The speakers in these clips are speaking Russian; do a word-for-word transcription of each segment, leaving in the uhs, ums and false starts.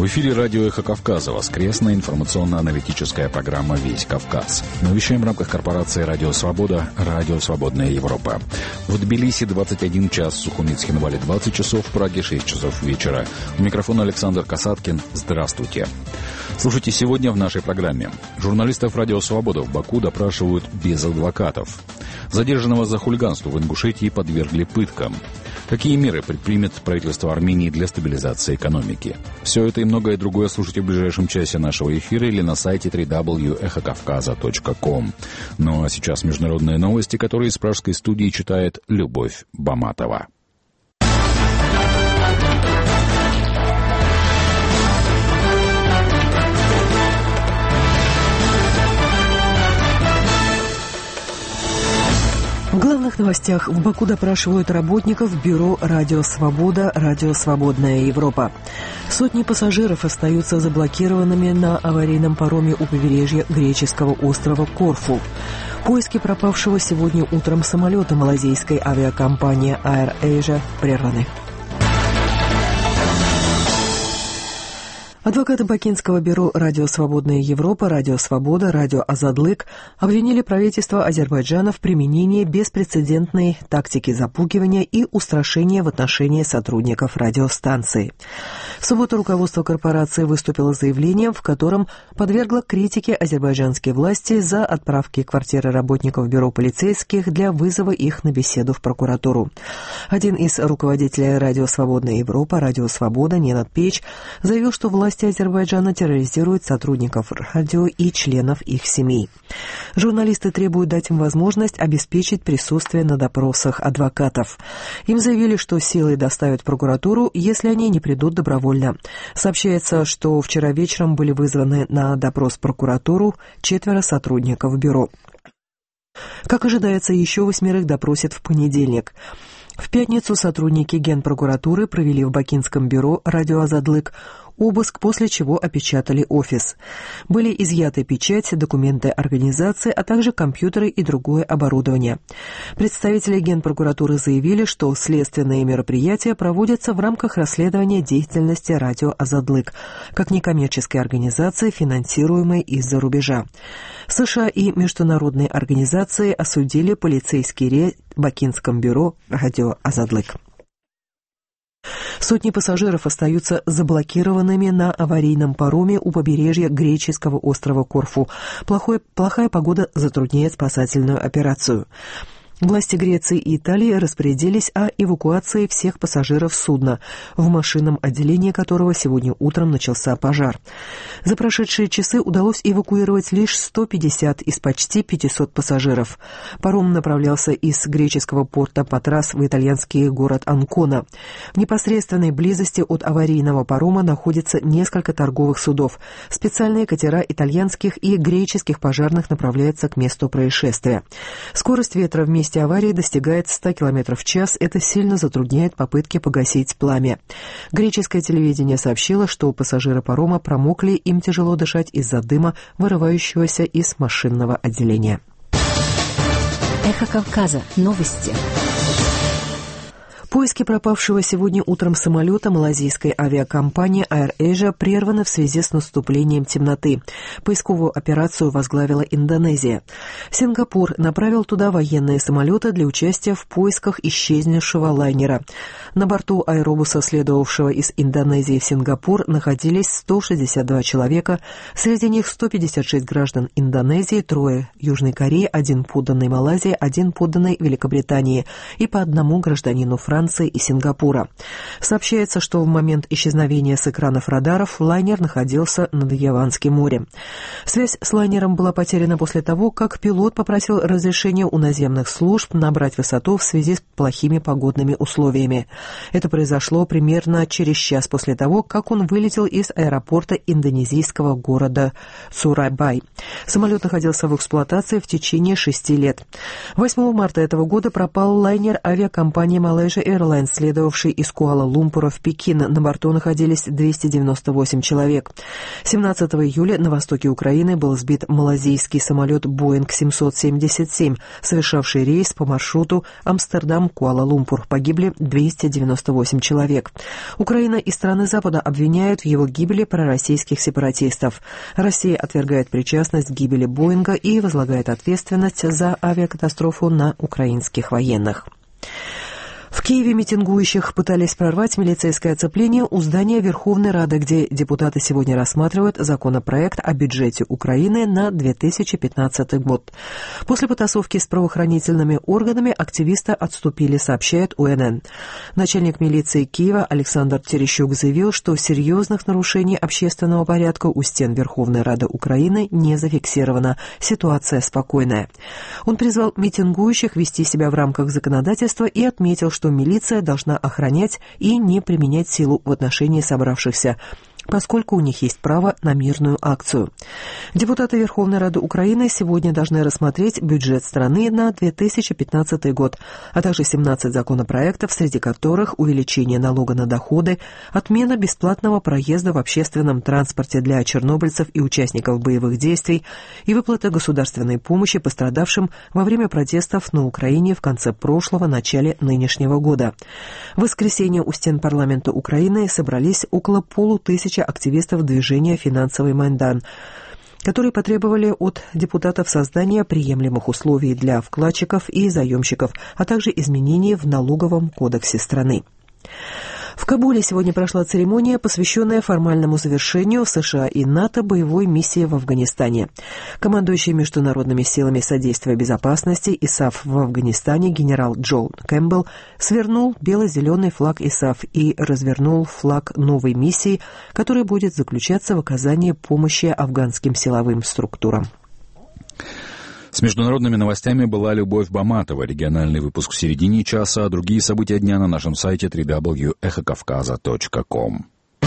эфире радио «Эхо Кавказа», воскресная информационно-аналитическая программа «Весь Кавказ». Мы вещаем в рамках корпорации «Радио Свобода», «Радио Свободная Европа». В Тбилиси двадцать один час, в Сухумицхе-Навале двадцать часов, в Праге шесть часов вечера. У микрофона Александр Касаткин. Здравствуйте. Слушайте сегодня в нашей программе. Журналистов «Радио Свобода» в Баку допрашивают без адвокатов. Задержанного за хулиганство в Ингушетии подвергли пыткам. Какие меры предпримет правительство Армении для стабилизации экономики? Все это и многое другое слушайте в ближайшем часе нашего эфира или на сайте дабл ю дабл ю дабл ю точка эхо кавказа точка ком. Ну а сейчас международные новости, которые из пражской студии читает Любовь Баматова. В главных новостях: в Баку допрашивают работников бюро «Радио Свобода», «Радио Свободная Европа». Сотни пассажиров остаются заблокированными на аварийном пароме у побережья греческого острова Корфу. Поиски пропавшего сегодня утром самолета малазийской авиакомпании Air Asia прерваны. Адвокаты бакинского бюро «Радио Свободная Европа», «Радио Свобода», «Радио Азадлык» обвинили правительство Азербайджана в применении беспрецедентной тактики запугивания и устрашения в отношении сотрудников радиостанции. В субботу руководство корпорации выступило с заявлением, в котором подвергло критике азербайджанские власти за отправки квартиры работников бюро полицейских для вызова их на беседу в прокуратуру. Один из руководителей «Радио Свободная Европа», «Радио Свобода» Ненат Печ заявил, что власти Азербайджана терроризируют сотрудников радио и членов их семей. Журналисты требуют дать им возможность обеспечить присутствие на допросах адвокатов. Им заявили, что силой доставят в прокуратуру, если они не придут добровольно. Сообщается, что вчера вечером были вызваны на допрос в прокуратуру четверо сотрудников бюро. Как ожидается, еще восьмерых допросят в понедельник. В пятницу сотрудники Генпрокуратуры провели в бакинском бюро «Радио Азадлык» обыск, после чего опечатали офис. Были изъяты печать, документы организации, а также компьютеры и другое оборудование. Представители Генпрокуратуры заявили, что следственные мероприятия проводятся в рамках расследования деятельности «Радио Азадлык» как некоммерческой организации, финансируемой из-за рубежа. США и международные организации осудили полицейский рейд в бакинском бюро «Радио Азадлык». Сотни пассажиров остаются заблокированными на аварийном пароме у побережья греческого острова Корфу. Плохой, плохая погода затрудняет спасательную операцию. Власти Греции и Италии распорядились о эвакуации всех пассажиров судна, в машинном отделении которого сегодня утром начался пожар. За прошедшие часы удалось эвакуировать лишь сто пятьдесят из почти пятисот пассажиров. Паром направлялся из греческого порта Патрас в итальянский город Анкона. В непосредственной близости от аварийного парома находится несколько торговых судов. Специальные катера итальянских и греческих пожарных направляются к месту происшествия. Скорость ветра в месте аварии достигает ста километров в час. Это сильно затрудняет попытки погасить пламя. Греческое телевидение сообщило, что пассажиры парома промокли, им тяжело дышать из-за дыма, вырывающегося из машинного отделения. Эхо Кавказа. Новости. Поиски пропавшего сегодня утром самолета малазийской авиакомпании Air Asia прерваны в связи с наступлением темноты. Поисковую операцию возглавила Индонезия. Сингапур направил туда военные самолеты для участия в поисках исчезнувшего лайнера. На борту аэробуса, следовавшего из Индонезии в Сингапур, находились сто шестьдесят два человека, среди них сто пятьдесят шесть граждан Индонезии, трое Южной Кореи, один подданный Малайзии, один подданный Великобритании и по одному гражданину Франции и Сингапура. Сообщается, что в момент исчезновения с экранов радаров лайнер находился над Яванским морем. Связь с лайнером была потеряна после того, как пилот попросил разрешения у наземных служб набрать высоту в связи с плохими погодными условиями. Это произошло примерно через час после того, как он вылетел из аэропорта индонезийского города Сурабай. Самолет находился в эксплуатации в течение шести лет. восьмого марта этого года пропал лайнер авиакомпании Malaysia Airlines, следовавший из Куала-Лумпура в Пекин. На борту находились двести девяносто восемь человек. семнадцатого июля на востоке Украины был сбит малазийский самолет Боинг семьсот семьдесят семь, совершавший рейс по маршруту Амстердам-Куала-Лумпур. Погибли двести девяносто восемь человек. Украина и страны Запада обвиняют в его гибели пророссийских сепаратистов. Россия отвергает причастность к гибели Боинга и возлагает ответственность за авиакатастрофу на украинских военных. В Киеве митингующих пытались прорвать милицейское оцепление у здания Верховной Рады, где депутаты сегодня рассматривают законопроект о бюджете Украины на две тысячи пятнадцатый год. После потасовки с правоохранительными органами активисты отступили, сообщает У Эн Эн. Начальник милиции Киева Александр Терещук заявил, что серьезных нарушений общественного порядка у стен Верховной Рады Украины не зафиксировано. Ситуация спокойная. Он призвал митингующих вести себя в рамках законодательства и отметил, что милиция должна охранять и не применять силу в отношении собравшихся, поскольку у них есть право на мирную акцию. Депутаты Верховной Рады Украины сегодня должны рассмотреть бюджет страны на две тысячи пятнадцатый год, а также семнадцать законопроектов, среди которых увеличение налога на доходы, отмена бесплатного проезда в общественном транспорте для чернобыльцев и участников боевых действий и выплата государственной помощи пострадавшим во время протестов на Украине в конце прошлого, начале нынешнего года. В воскресенье у стен парламента Украины собрались около полутысячи активистов движения «Финансовый Майдан», которые потребовали от депутатов создания приемлемых условий для вкладчиков и заемщиков, а также изменений в налоговом кодексе страны. В Кабуле сегодня прошла церемония, посвященная формальному завершению США и НАТО боевой миссии в Афганистане. Командующий международными силами содействия безопасности ИСАФ в Афганистане генерал Джон Кэмпбелл свернул бело-зеленый флаг ИСАФ и развернул флаг новой миссии, которая будет заключаться в оказании помощи афганским силовым структурам. С международными новостями была Любовь Баматова. Региональный выпуск в середине часа, а другие события дня на нашем сайте дабл ю дабл ю дабл ю точка эхо кавказа точка ком.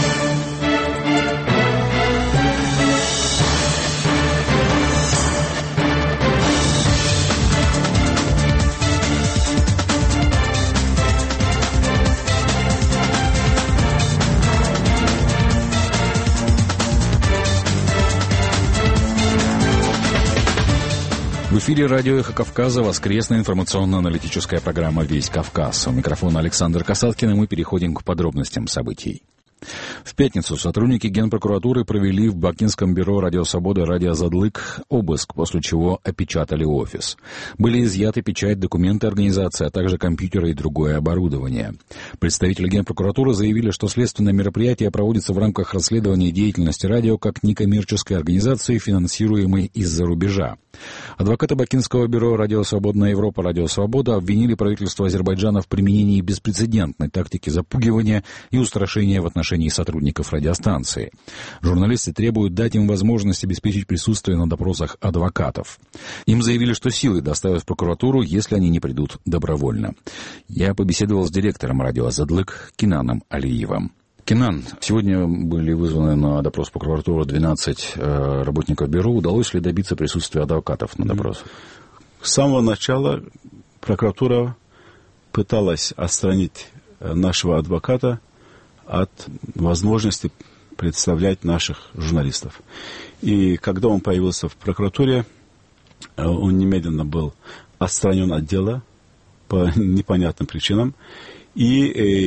В эфире радио «Эхо Кавказа», воскресная информационно-аналитическая программа «Весь Кавказ». У микрофона Александр Касаткин, и мы переходим к подробностям событий. В пятницу сотрудники Генпрокуратуры провели в Бакинском бюро «Радио Свобода» «Радио Азадлык» обыск, после чего опечатали офис. Были изъяты печать, документы организации, а также компьютеры и другое оборудование. Представители Генпрокуратуры заявили, что следственное мероприятие проводится в рамках расследования деятельности радио как некоммерческой организации, финансируемой из-за рубежа. Адвокаты Бакинского бюро «Радио Свободная Европа», «Радио Свобода» обвинили правительство Азербайджана в применении беспрецедентной тактики запугивания и устрашения в отношении сотрудников радиостанции. Журналисты требуют дать им возможность обеспечить присутствие на допросах адвокатов. Им заявили, что силой доставят в прокуратуру, если они не придут добровольно. Я побеседовал с директором радио «Азадлык» Кинаном Алиевым. Кинан, сегодня были вызваны на допрос прокуратуры двенадцать э, работников бюро. Удалось ли добиться присутствия адвокатов на допросах? С самого начала прокуратура пыталась отстранить нашего адвоката от возможности представлять наших журналистов. И когда он появился в прокуратуре, он немедленно был отстранен от дела по непонятным причинам. И,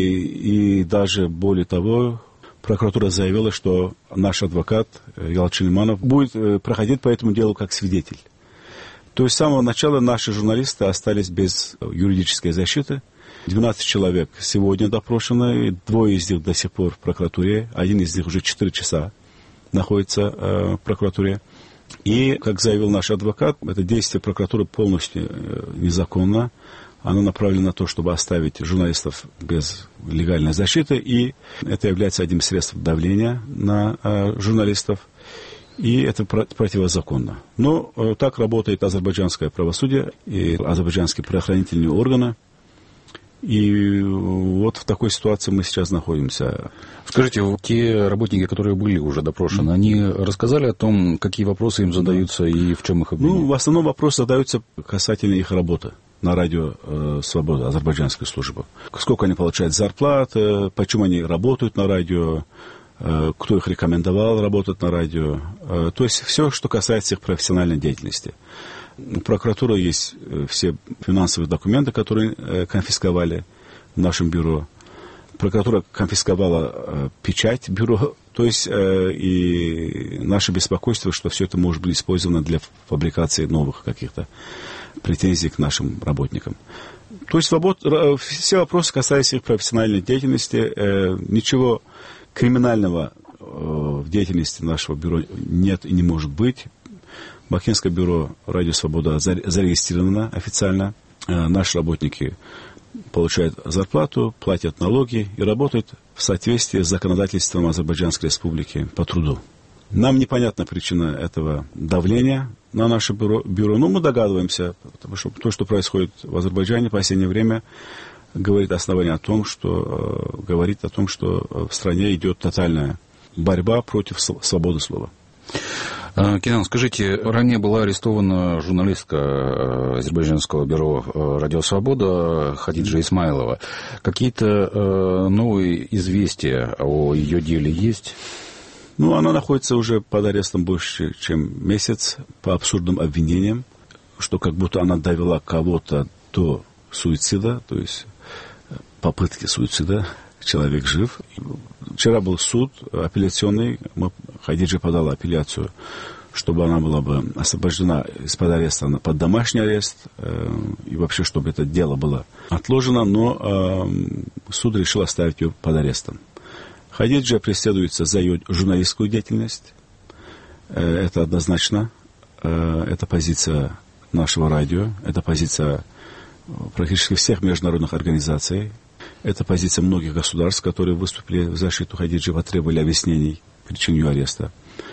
и, и даже более того, прокуратура заявила, что наш адвокат Ялчин Иманов будет проходить по этому делу как свидетель. То есть с самого начала наши журналисты остались без юридической защиты. двенадцать человек сегодня допрошены, двое из них до сих пор в прокуратуре, один из них уже четыре часа находится э, в прокуратуре. И, как заявил наш адвокат, это действие прокуратуры полностью э, незаконно. Оно направлено на то, чтобы оставить журналистов без легальной защиты, и это является одним из средств давления на э, журналистов, и это противозаконно. Но э, так работает азербайджанское правосудие и азербайджанские правоохранительные органы, и вот в такой ситуации мы сейчас находимся. Скажите, те работники, которые были уже допрошены, mm-hmm. они рассказали о том, какие вопросы им задаются и в чем их обвиняют? Ну, в основном вопросы задаются касательно их работы на радио э, «Свобода», азербайджанскую службу. Сколько они получают зарплат, э, почему они работают на радио, э, кто их рекомендовал работать на радио. Э, то есть все, что касается их профессиональной деятельности. У прокуратуры есть э, все финансовые документы, которые э, конфисковали в нашем бюро. Прокуратура конфисковала э, печать бюро, то есть э, и наше беспокойство, что все это может быть использовано для фабрикации новых каких-то претензий к нашим работникам. То есть свобод, все вопросы, касающиеся их профессиональной деятельности, э, ничего криминального э, в деятельности нашего бюро нет и не может быть. Бакинское бюро «Радио Свобода» зарегистрировано официально. Э, наши работники получают зарплату, платят налоги и работают в соответствии с законодательством Азербайджанской Республики по труду. Нам непонятна причина этого давления на наше бюро, бюро, но мы догадываемся, потому что то, что происходит в Азербайджане в последнее время, говорит основание о том, что, э, говорит о том, что в стране идет тотальная борьба против свободы слова. Кинан, скажите, ранее была арестована журналистка азербайджанского бюро «Радио Свобода» Хадиджа Исмайлова. Какие-то новые известия о ее деле есть? Ну, она находится уже под арестом больше, чем месяц по абсурдным обвинениям, что как будто она довела кого-то до суицида, то есть попытки суицида. Человек жив. Вчера был суд апелляционный. Хадиджа подала апелляцию, чтобы она была бы освобождена из-под ареста под домашний арест, э, и вообще, чтобы это дело было отложено, но э, суд решил оставить ее под арестом. Хадиджа преследуется за ее журналистскую деятельность. Э, это однозначно. Э, это позиция нашего радио, это позиция практически всех международных организаций. Это позиция многих государств, которые выступили в защиту Хадиджи, потребовали объяснений причин ее ареста.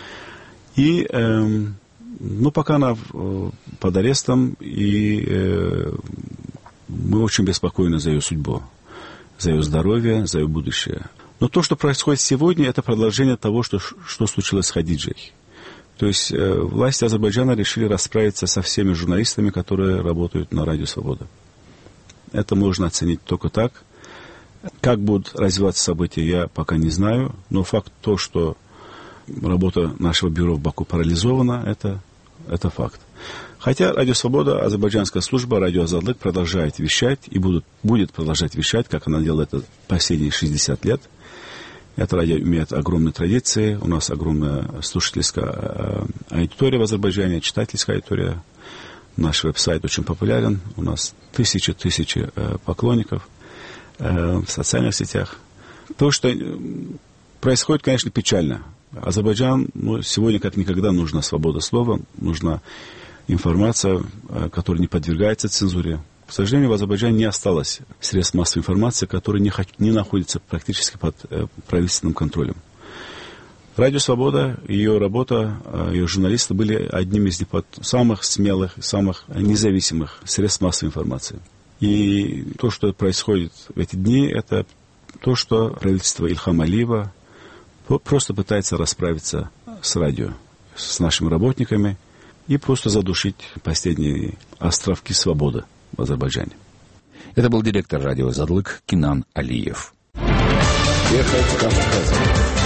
И, э, ну, пока она э, под арестом, и э, мы очень беспокойны за ее судьбу, за ее здоровье, за ее будущее. Но то, что происходит сегодня, это продолжение того, что, что случилось с Хадиджей. То есть э, власти Азербайджана решили расправиться со всеми журналистами, которые работают на Радио Свобода. Это можно оценить только так. Как будут развиваться события, я пока не знаю, но факт то, что работа нашего бюро в Баку парализована, это, это факт. Хотя Радио Свобода, азербайджанская служба, Радио Азадлык продолжает вещать и будут, будет продолжать вещать, как она делает это последние шестьдесят лет. Это радио имеет огромные традиции, у нас огромная слушательская аудитория в Азербайджане, читательская аудитория. Наш веб-сайт очень популярен, у нас тысячи-тысячи поклонников в социальных сетях. То, что происходит, конечно, печально. Азербайджан, ну, сегодня как никогда нужна свобода слова, нужна информация, которая не подвергается цензуре. К сожалению, в Азербайджане не осталось средств массовой информации, которые не, не находятся практически под правительственным контролем. Радио Свобода, ее работа, ее журналисты были одними из самых смелых, самых независимых средств массовой информации. И то, что происходит в эти дни, это то, что правительство Ильхама Алиева просто пытается расправиться с радио, с нашими работниками и просто задушить последние островки свободы в Азербайджане. Это был директор радио «Азадлык» Кинан Алиев. Ехать Кавказом.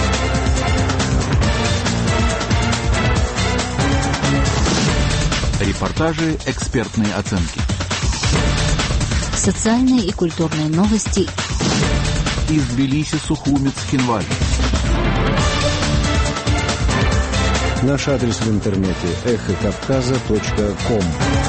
Репортажи, экспертные оценки. Социальные и культурные новости. Из Тбилиси, Сухумец, Хинвали. Наш адрес в интернете эхо кавказа точка ком.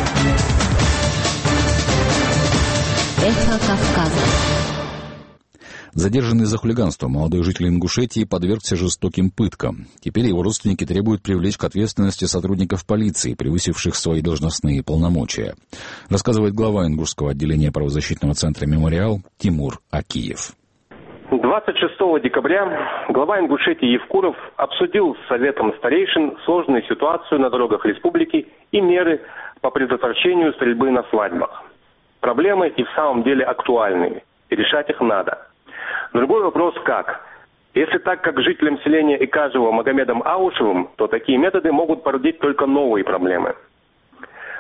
Эхо Кавказа. Задержанный за хулиганство молодой житель Ингушетии подвергся жестоким пыткам. Теперь его родственники требуют привлечь к ответственности сотрудников полиции, превысивших свои должностные полномочия. Рассказывает глава Ингушского отделения правозащитного центра «Мемориал» Тимур Акиев. двадцать шестого декабря глава Ингушетии Евкуров обсудил с Советом старейшин сложную ситуацию на дорогах республики и меры по предотвращению стрельбы на свадьбах. Проблемы и в самом деле актуальные, и решать их надо. Другой вопрос как? Если так, как жителям селения Икажева Магомедом Аушевым, то такие методы могут породить только новые проблемы.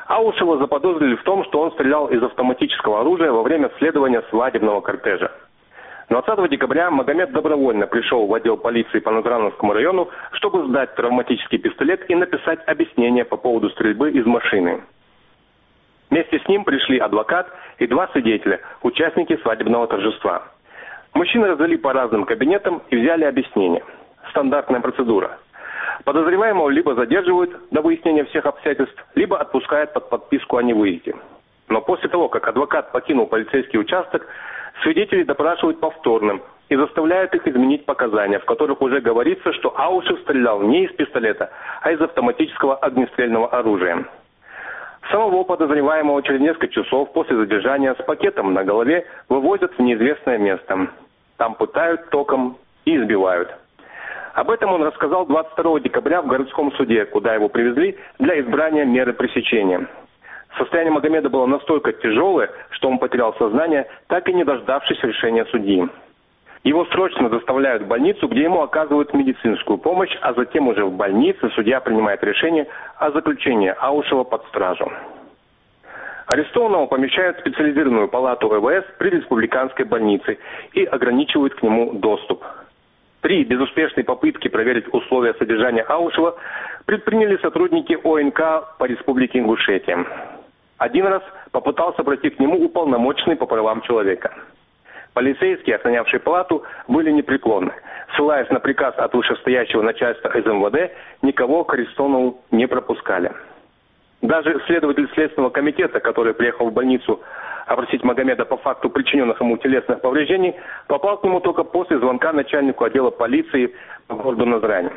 Аушева заподозрили в том, что он стрелял из автоматического оружия во время следования свадебного кортежа. двадцатого декабря Магомед добровольно пришел в отдел полиции по Назрановскому району, чтобы сдать травматический пистолет и написать объяснение по поводу стрельбы из машины. Вместе с ним пришли адвокат и два свидетеля, участники свадебного торжества. Мужчины развели по разным кабинетам и взяли объяснение. Стандартная процедура. Подозреваемого либо задерживают до выяснения всех обстоятельств, либо отпускают под подписку о невыезде. Но после того, как адвокат покинул полицейский участок, свидетелей допрашивают повторно и заставляют их изменить показания, в которых уже говорится, что Аушев стрелял не из пистолета, а из автоматического огнестрельного оружия. Самого подозреваемого через несколько часов после задержания с пакетом на голове вывозят в неизвестное место. Там пытают током и избивают. Об этом он рассказал двадцать второго декабря в городском суде, куда его привезли для избрания меры пресечения. Состояние Магомеда было настолько тяжелое, что он потерял сознание, так и не дождавшись решения судьи. Его срочно доставляют в больницу, где ему оказывают медицинскую помощь, а затем уже в больнице судья принимает решение о заключении Аушева под стражу. Арестованного помещают в специализированную палату вэ вэ эс при республиканской больнице и ограничивают к нему доступ. При безуспешной попытке проверить условия содержания Аушева предприняли сотрудники о эн ка по республике Ингушетия. Один раз попытался пройти к нему уполномоченный по правам человека. Полицейские, охранявшие палату, были непреклонны. Ссылаясь на приказ от вышестоящего начальства из эм вэ дэ, никого к арестованному не пропускали. Даже следователь Следственного комитета, который приехал в больницу опросить Магомеда по факту причиненных ему телесных повреждений, попал к нему только после звонка начальнику отдела полиции по городу Назрань.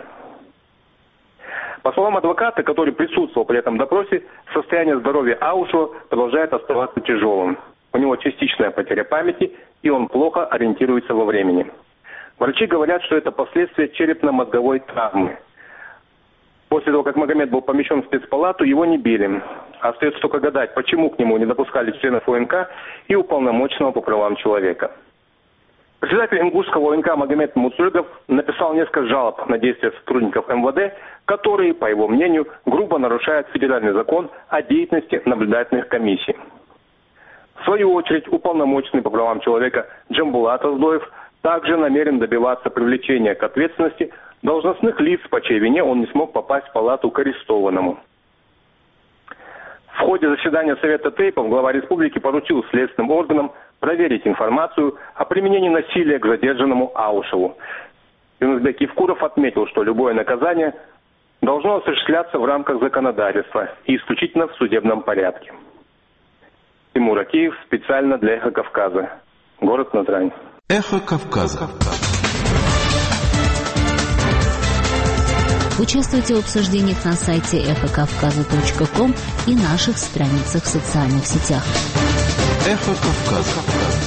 По словам адвоката, который присутствовал при этом допросе, состояние здоровья Аушева продолжает оставаться тяжелым. У него частичная потеря памяти, и он плохо ориентируется во времени. Врачи говорят, что это последствия черепно-мозговой травмы. После того, как Магомед был помещен в спецпалату, его не били. Остается только гадать, почему к нему не допускали членов о эн ка и уполномоченного по правам человека. Председатель ингушского о эн ка Магомед Муцургов написал несколько жалоб на действия сотрудников эм вэ дэ, которые, по его мнению, грубо нарушают федеральный закон о деятельности наблюдательных комиссий. В свою очередь, уполномоченный по правам человека Джамбулат Оздоев также намерен добиваться привлечения к ответственности должностных лиц, по чьей вине он не смог попасть в палату к арестованному. В ходе заседания Совета Тейпов глава республики поручил следственным органам проверить информацию о применении насилия к задержанному Аушеву. Юнусбек Евкуров отметил, что любое наказание должно осуществляться в рамках законодательства и исключительно в судебном порядке. Тимур Акиев специально для «Эхо Кавказа». Город Назрань. «Эхо Кавказа». Участвуйте в обсуждениях на сайте эхо кавказа точка ком и наших страницах в социальных сетях. «Эхо Кавказа».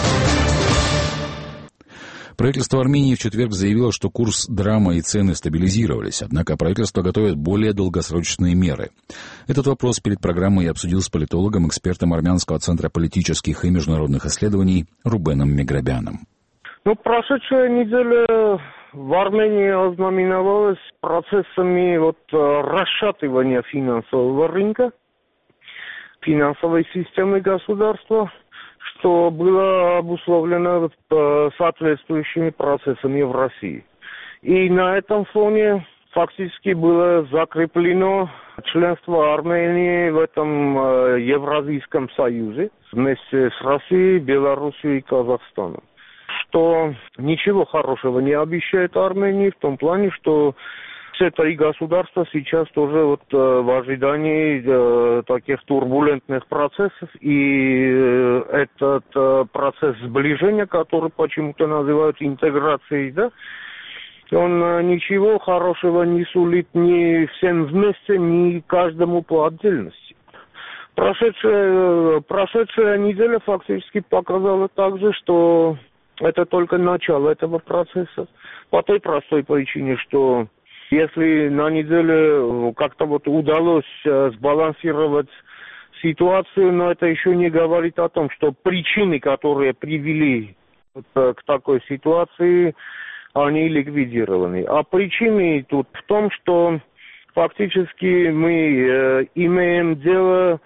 Правительство Армении в четверг заявило, что курс драма и цены стабилизировались, однако правительство готовит более долгосрочные меры. Этот вопрос перед программой я обсудил с политологом, экспертом Армянского центра политических и международных исследований Рубеном Меграбяном. Ну, прошедшая неделя в Армении ознаменовалась процессами вот, расшатывания финансового рынка, финансовой системы государства, что было обусловлено соответствующими процессами в России. И на этом фоне фактически было закреплено членство Армении в этом Евразийском союзе вместе с Россией, Белоруссией и Казахстаном. Что ничего хорошего не обещает Армении в том плане, что все три государства сейчас тоже вот э, в ожидании э, таких турбулентных процессов, и э, этот э, процесс сближения, который почему-то называют интеграцией, да, он э, ничего хорошего не сулит ни всем вместе, ни каждому по отдельности. Прошедшая, прошедшая неделя фактически показала также, что это только начало этого процесса, по той простой причине, что если на неделе как-то вот удалось э, сбалансировать ситуацию, но это еще не говорит о том, что причины, которые привели вот, э, к такой ситуации, они ликвидированы. А причины тут в том, что фактически мы э, имеем дело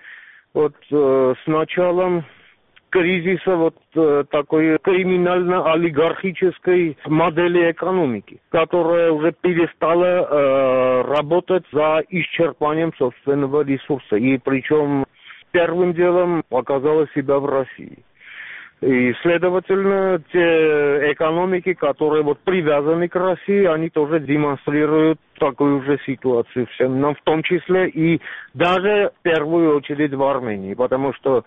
вот э, с началом кризиса вот э, такой криминально-олигархической модели экономики, которая уже перестала э, работать за исчерпанием собственного ресурса. И причем первым делом показала себя в России. И, следовательно, те экономики, которые вот привязаны к России, они тоже демонстрируют такую же ситуацию всем нам, в том числе и даже в первую очередь в Армении, потому что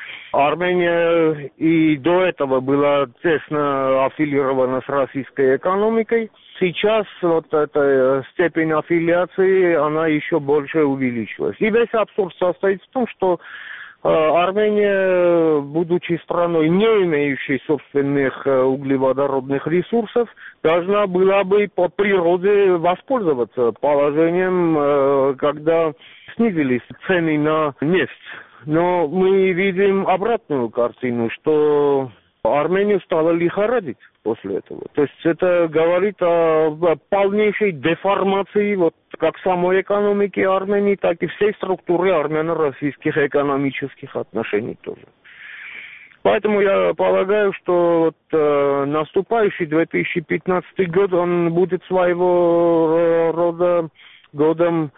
Армения и до этого была тесно аффилирована с российской экономикой. Сейчас вот эта степень аффилиации, она еще больше увеличилась. И весь абсурд состоит в том, что э, Армения, будучи страной, не имеющей собственных э, углеводородных ресурсов, должна была бы по природе воспользоваться положением, э, когда снизились цены на нефть. Но мы видим обратную картину, что Армению стало лихорадить после этого. То есть это говорит о полнейшей деформации вот как самой экономики Армении, так и всей структуры армяно-российских экономических отношений тоже. Поэтому я полагаю, что вот, э, наступающий две тысячи пятнадцатый год, он будет своего рода годом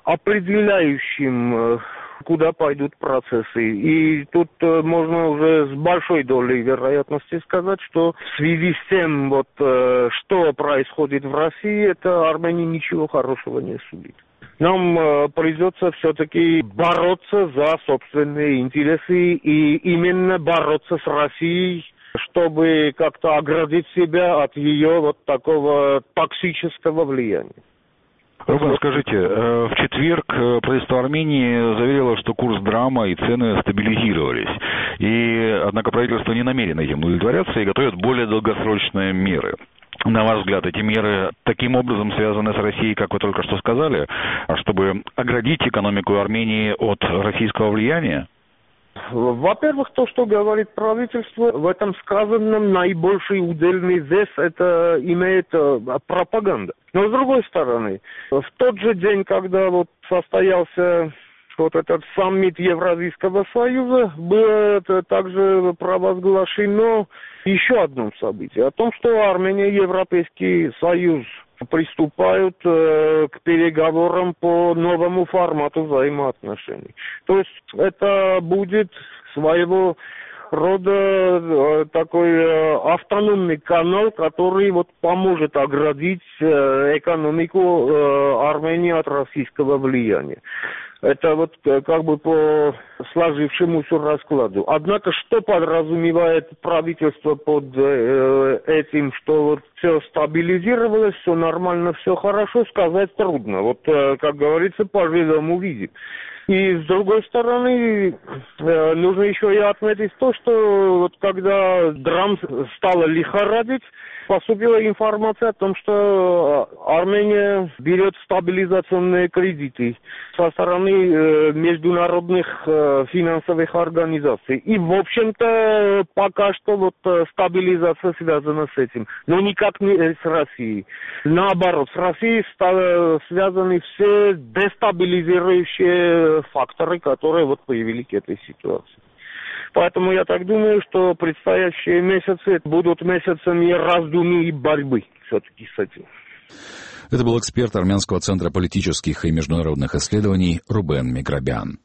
определяющим, куда пойдут процессы. И тут э, можно уже с большой долей вероятности сказать, что в связи с тем, вот, э, что происходит в России, это Армении ничего хорошего не сулит. Нам э, придется все-таки бороться за собственные интересы и именно бороться с Россией, чтобы как-то оградить себя от ее вот такого токсического влияния. Рубен, скажите, в четверг правительство Армении заверило, что курс драма и цены стабилизировались. И, однако, правительство не намерено этим удовлетворяться и готовит более долгосрочные меры. На ваш взгляд, эти меры таким образом связаны с Россией, как вы только что сказали, чтобы оградить экономику Армении от российского влияния? Во-первых, то, что говорит правительство, в этом сказанном наибольший удельный вес это имеет пропаганда. Но с другой стороны, в тот же день, когда вот состоялся вот этот саммит Евразийского союза, было также провозглашено еще одно событие, о том, что Армения и Европейский Союз приступают э, к переговорам по новому формату взаимоотношений. То есть это будет своего рода э, такой э, автономный канал, который вот поможет оградить э, экономику э, Армении от российского влияния. Это вот как бы по сложившемуся раскладу. Однако, что подразумевает правительство под э, этим, что вот все стабилизировалось, все нормально, все хорошо, сказать трудно. Вот, э, как говорится, поживем, увидим. И с другой стороны, э, нужно еще и отметить то, что вот когда драм стала лихорадить, поступила информация о том, что Армения берет стабилизационные кредиты со стороны э, международных э, финансовых организаций. И, в общем-то, пока что вот стабилизация связана с этим. Но никак не с Россией. Наоборот, с Россией стали связаны все дестабилизирующие факторы, которые вот появились к этой ситуации. Поэтому я так думаю, что предстоящие месяцы будут месяцами раздумий и борьбы все-таки с этим. Это был эксперт Армянского центра политических и международных исследований Рубен Миграбян.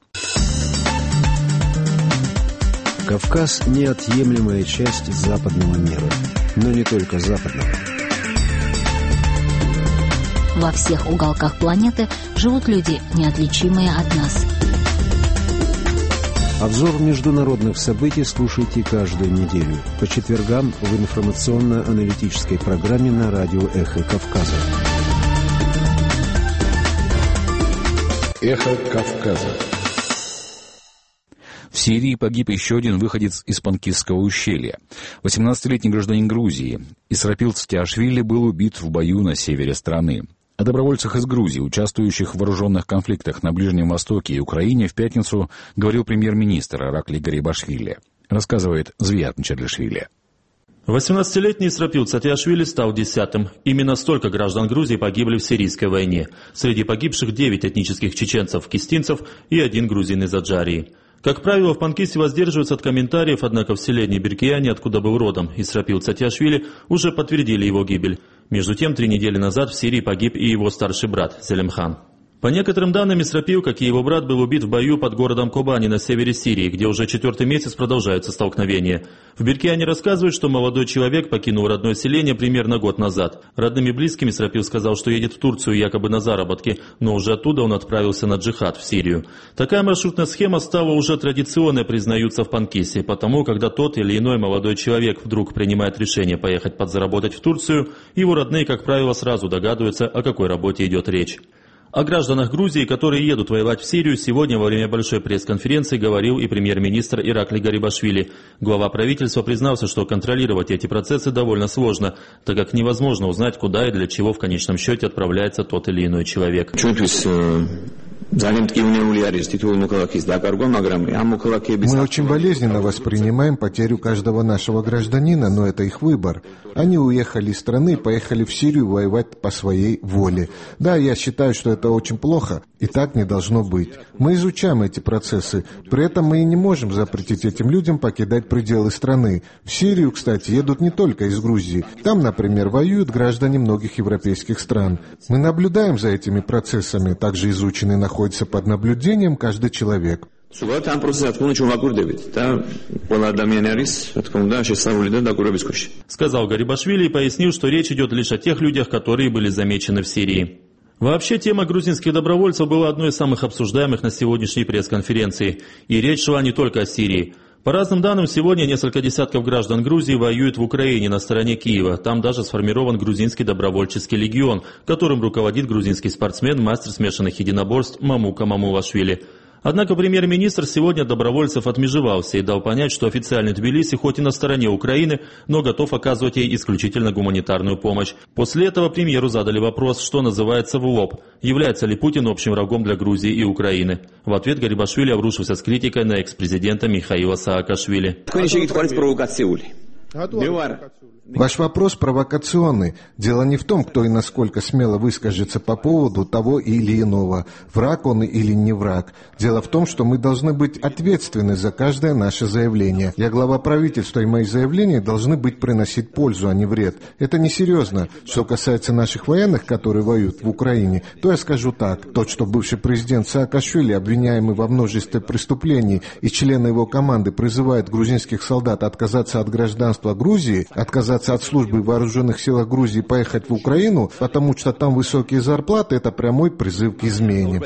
Кавказ – неотъемлемая часть западного мира, но не только западного. Во всех уголках планеты живут люди, неотличимые от нас. Обзор международных событий слушайте каждую неделю по четвергам в информационно-аналитической программе на радио «Эхо Кавказа». «Эхо Кавказа». В Сирии погиб еще один выходец из Панкисского ущелья. восемнадцатилетний гражданин Грузии Исрапил Цтиашвили был убит в бою на севере страны. О добровольцах из Грузии, участвующих в вооруженных конфликтах на Ближнем Востоке и Украине, в пятницу говорил премьер-министр Ираклий Гарибашвили. Рассказывает Звиат Мчадлишвили. восемнадцатилетний Исрапил Цтиашвили стал десятым. Именно столько граждан Грузии погибли в сирийской войне. Среди погибших девять этнических чеченцев-кистинцев и один грузин из Аджарии. Как правило, в Панкисе воздерживаются от комментариев, однако в селении Беркияне, откуда был родом Исрапил Цатиашвили, уже подтвердили его гибель. Между тем, три недели назад в Сирии погиб и его старший брат Селимхан. По некоторым данным, Исрапил, как и его брат, был убит в бою под городом Кобани на севере Сирии, где уже четвертый месяц продолжаются столкновения. В Беркияне рассказывают, что молодой человек покинул родное селение примерно год назад. Родным и близким Исрапил сказал, что едет в Турцию якобы на заработки, но уже оттуда он отправился на джихад в Сирию. Такая маршрутная схема стала уже традиционной, признаются в Панкисе, потому когда тот или иной молодой человек вдруг принимает решение поехать подзаработать в Турцию, его родные, как правило, сразу догадываются, о какой работе идет речь. О гражданах Грузии, которые едут воевать в Сирию, сегодня во время большой пресс-конференции говорил и премьер-министр Иракли Гарибашвили. Глава правительства признался, что контролировать эти процессы довольно сложно, так как невозможно узнать, куда и для чего в конечном счете отправляется тот или иной человек. Мы очень болезненно воспринимаем потерю каждого нашего гражданина, но это их выбор. Они уехали из страны и поехали в Сирию воевать по своей воле. Да, я считаю, что это очень плохо, и так не должно быть. Мы изучаем эти процессы, при этом мы и не можем запретить этим людям покидать пределы страны. В Сирию, кстати, едут не только из Грузии. Там, например, воюют граждане многих европейских стран. Мы наблюдаем за этими процессами, также изучены находятся под наблюдением каждый человек. Сказал Гарибашвили и пояснил, что речь идет лишь о тех людях, которые были замечены в Сирии. Вообще, тема грузинских добровольцев была одной из самых обсуждаемых на сегодняшней пресс-конференции. И речь шла не только о Сирии. По разным данным, сегодня несколько десятков граждан Грузии воюют в Украине на стороне Киева. Там даже сформирован грузинский добровольческий легион, которым руководит грузинский спортсмен, мастер смешанных единоборств Мамука Мамулашвили. Однако премьер-министр сегодня добровольцев отмежевался и дал понять, что официальный Тбилиси хоть и на стороне Украины, но готов оказывать ей исключительно гуманитарную помощь. После этого премьеру задали вопрос, что называется в лоб, является ли Путин общим врагом для Грузии и Украины. В ответ Гарибашвили обрушился с критикой на экс-президента Михаила Саакашвили. Ваш вопрос провокационный. Дело не в том, кто и насколько смело выскажется по поводу того или иного, враг он или не враг. Дело в том, что мы должны быть ответственны за каждое наше заявление. Я глава правительства, и мои заявления должны быть приносить пользу, а не вред. Это несерьезно. Что касается наших военных, которые воюют в Украине, то я скажу так. Тот, что бывший президент Саакашвили, обвиняемый во множестве преступлений, и члены его команды призывают грузинских солдат отказаться от гражданства Грузии, отказаться от службы в вооруженных силах Грузии, поехать в Украину, потому что там высокие зарплаты, это прямой призыв к измене.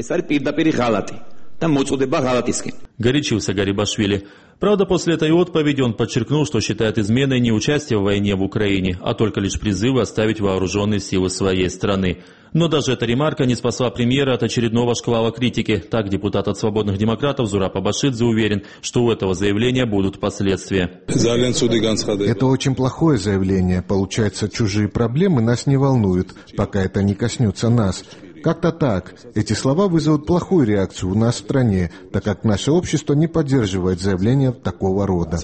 Горячился Гарибашвили. Правда, после этой отповеди он подчеркнул, что считает изменой не участие в войне в Украине, а только лишь призывы оставить вооруженные силы своей страны. Но даже эта ремарка не спасла премьера от очередного шквала критики. Так депутат от свободных демократов Зураб Абашидзе уверен, что у этого заявления будут последствия. Это очень плохое заявление. Получается, чужие проблемы нас не волнуют, пока это не коснется нас. Как-то так. Эти слова вызовут плохую реакцию у нас в стране, так как наше общество не поддерживает заявления такого рода.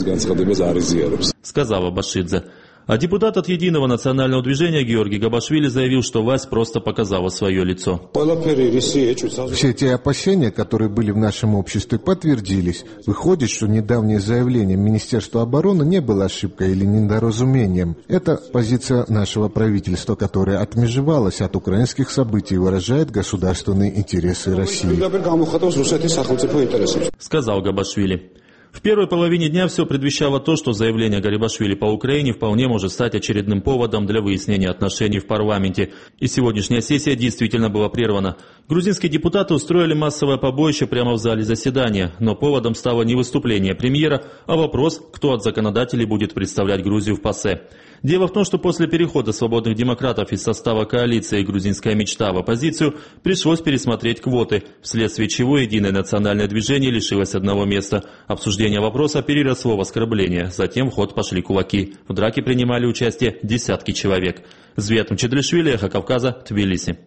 Сказал Абашидзе. А депутат от Единого национального движения Георгий Габашвили заявил, что власть просто показала свое лицо. Все те опасения, которые были в нашем обществе, подтвердились. Выходит, что недавнее заявление Министерства обороны не было ошибкой или недоразумением. Это позиция нашего правительства, которое отмежевалось от украинских событий и выражает государственные интересы России. Сказал Габашвили. В первой половине дня все предвещало то, что заявление Гарибашвили по Украине вполне может стать очередным поводом для выяснения отношений в парламенте. И сегодняшняя сессия действительно была прервана. Грузинские депутаты устроили массовое побоище прямо в зале заседания, но поводом стало не выступление премьера, а вопрос, кто от законодателей будет представлять Грузию в ПАСЕ. Дело в том, что после перехода свободных демократов из состава коалиции «Грузинская мечта» в оппозицию пришлось пересмотреть квоты, вследствие чего Единое национальное движение лишилось одного места. Обсуждение вопроса переросло в оскорбление, затем в ход пошли кулаки. В драке принимали участие десятки человек. Звет Мчедришвили, Эхо Кавказа, Тбилиси.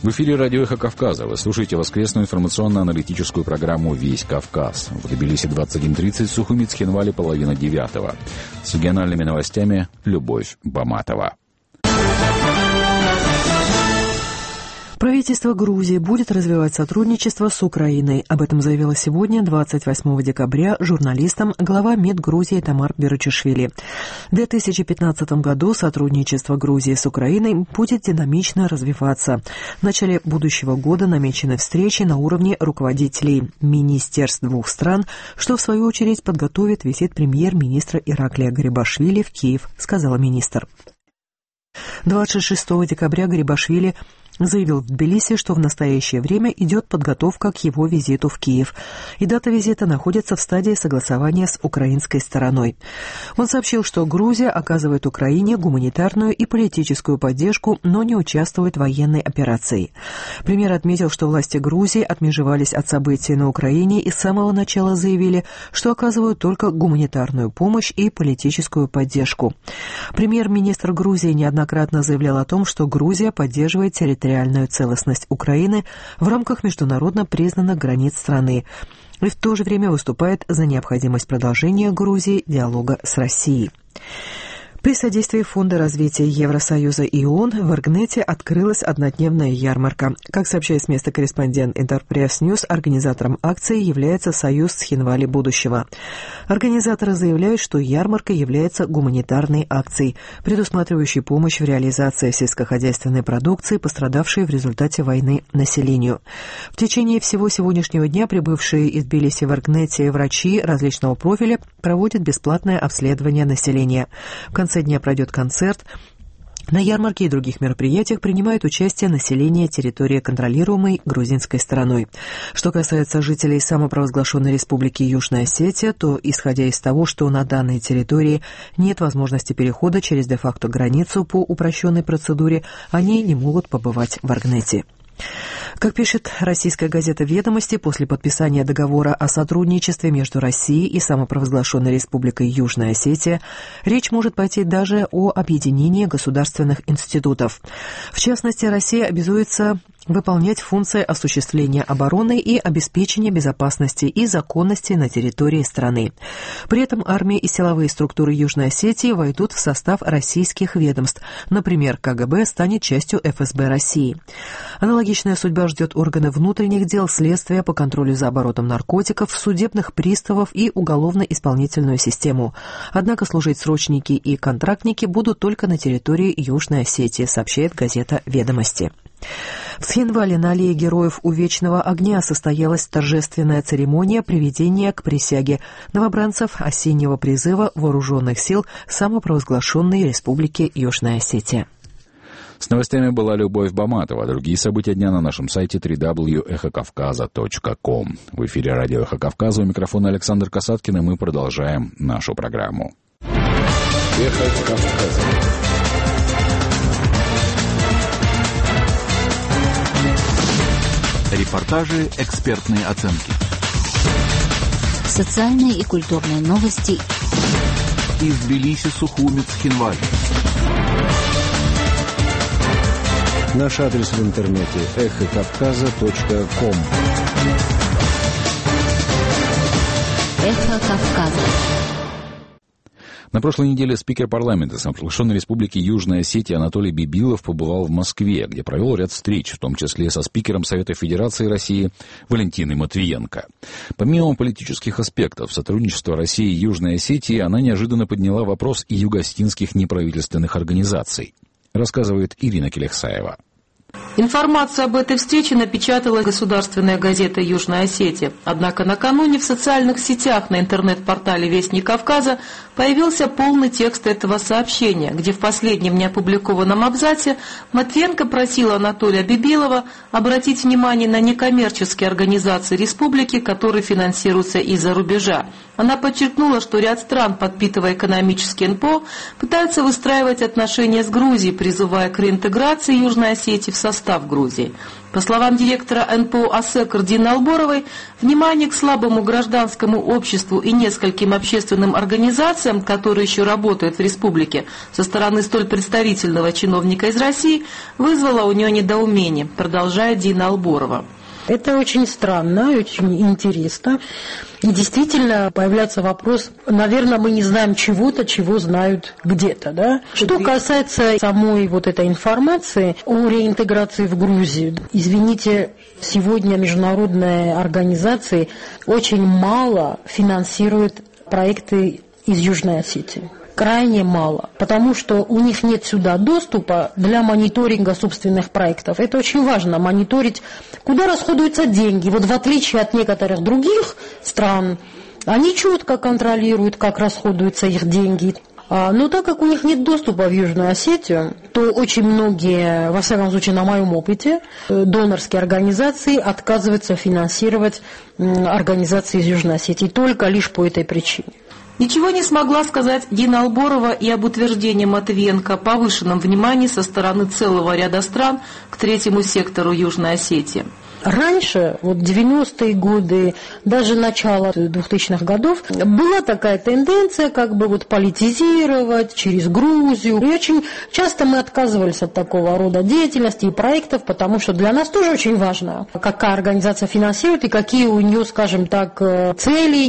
В эфире радио «Эхо Кавказа». Вы слушаете воскресную информационно-аналитическую программу «Весь Кавказ». В Тбилиси двадцать один тридцать, Сухумит, Цхинвали половина девятого. С региональными новостями Любовь Баматова. Правительство Грузии будет развивать сотрудничество с Украиной. Об этом заявила сегодня, двадцать восьмого декабря, журналистам глава МИД Грузии Тамар Берычишвили. В две тысячи пятнадцатом году сотрудничество Грузии с Украиной будет динамично развиваться. В начале будущего года намечены встречи на уровне руководителей министерств двух стран, что в свою очередь подготовит визит премьер-министра Ираклия Гарибашвили в Киев, сказала министр. двадцать шестого декабря Гарибашвили заявил в Тбилиси, что в настоящее время идет подготовка к его визиту в Киев, и дата визита находится в стадии согласования с украинской стороной. Он сообщил, что Грузия оказывает Украине гуманитарную и политическую поддержку, но не участвует в военной операции. Премьер отметил, что власти Грузии отмежевались от событий на Украине и с самого начала заявили, что оказывают только гуманитарную помощь и политическую поддержку. Премьер-министр Грузии неоднократно заявлял о том, что Грузия поддерживает территориальную территориальную целостность Украины в рамках международно признанных границ страны и в то же время выступает за необходимость продолжения Грузии диалога с Россией. При содействии Фонда развития Евросоюза и ООН в Иргнете открылась однодневная ярмарка. Как сообщает с места корреспондент Интерпресс Ньюс, организатором акции является Союз Цхинвали будущего. Организаторы заявляют, что ярмарка является гуманитарной акцией, предусматривающей помощь в реализации сельскохозяйственной продукции, пострадавшей в результате войны населению. В течение всего сегодняшнего дня прибывшие из Тбилиси в Иргнете врачи различного профиля проводят бесплатное обследование населения. В конце дня пройдет концерт. На ярмарке и других мероприятиях принимает участие население территории, контролируемой грузинской стороной. Что касается жителей самопровозглашенной республики Южная Осетия, то, исходя из того, что на данной территории нет возможности перехода через де-факто границу по упрощенной процедуре, они не могут побывать в Иргнете. Как пишет российская газета «Ведомости», после подписания договора о сотрудничестве между Россией и самопровозглашенной республикой Южная Осетия речь может пойти даже о объединении государственных институтов. В частности, Россия обязуется выполнять функции осуществления обороны и обеспечения безопасности и законности на территории страны. При этом армия и силовые структуры Южной Осетии войдут в состав российских ведомств. Например, ка гэ бэ станет частью эф эс бэ России. Аналогичная судьба ждет органы внутренних дел, следствия по контролю за оборотом наркотиков, судебных приставов и уголовно-исполнительную систему. Однако служить срочники и контрактники будут только на территории Южной Осетии, сообщает газета «Ведомости». В Цхинвали на аллее Героев у Вечного огня состоялась торжественная церемония приведения к присяге новобранцев осеннего призыва вооруженных сил самопровозглашенной республики Южная Осетия. С новостями была Любовь Баматова. Другие события дня на нашем сайте дабл ю дабл ю дабл ю точка эхо кавказа точка ком. В эфире радио «Эхо Кавказа», у микрофона Александр Касаткин, и мы продолжаем нашу программу. «Эхо Кавказа». Репортажи, экспертные оценки. Социальные и культурные новости. Из Тбилиси, Сухуми, Цхинвали. Наш адрес в интернете эхо кавказа точка ком. Эхо Кавказа. На прошлой неделе спикер парламента самопровозглашенной республики Южная Осетия Анатолий Бибилов побывал в Москве, где провел ряд встреч, в том числе со спикером Совета Федерации России Валентиной Матвиенко. Помимо политических аспектов сотрудничества России и Южной Осетии, она неожиданно подняла вопрос и юго-осетинских неправительственных организаций, рассказывает Ирина Келехсаева. Информацию об этой встрече напечатала государственная газета «Южная Осетия». Однако накануне в социальных сетях на интернет-портале «Вестник Кавказа» появился полный текст этого сообщения, где в последнем неопубликованном абзаце Матвиенко просила Анатолия Бибилова обратить внимание на некоммерческие организации республики, которые финансируются из-за рубежа. Она подчеркнула, что ряд стран, подпитывая экономический эн пэ о, пытаются выстраивать отношения с Грузией, призывая к реинтеграции Южной Осетии в состав неспроста в Грузии. По словам директора эн пэ о «Асекер» Дины Алборовой, внимание к слабому гражданскому обществу и нескольким общественным организациям, которые еще работают в республике, со стороны столь представительного чиновника из России, вызвало у нее недоумение, продолжает Дина Алборова. Это очень странно, очень интересно. И действительно появляется вопрос, наверное, мы не знаем чего-то, чего знают где-то, да? Что касается самой вот этой информации о реинтеграции в Грузию, извините, сегодня международные организации очень мало финансируют проекты из Южной Осетии. Крайне мало, потому что у них нет сюда доступа для мониторинга собственных проектов. Это очень важно, мониторить, куда расходуются деньги. Вот в отличие от некоторых других стран, они четко контролируют, как расходуются их деньги. Но так как у них нет доступа в Южную Осетию, то очень многие, во всяком случае на моем опыте, донорские организации отказываются финансировать организации из Южной Осетии только лишь по этой причине. Ничего не смогла сказать Дина Алборова и об утверждении Матвиенко о повышенном внимании со стороны целого ряда стран к третьему сектору Южной Осетии. Раньше, вот девяностые годы, даже начало двухтысячных годов, была такая тенденция как бы вот политизировать через Грузию. И очень часто мы отказывались от такого рода деятельности и проектов, потому что для нас тоже очень важно, какая организация финансирует и какие у нее, скажем так, цели,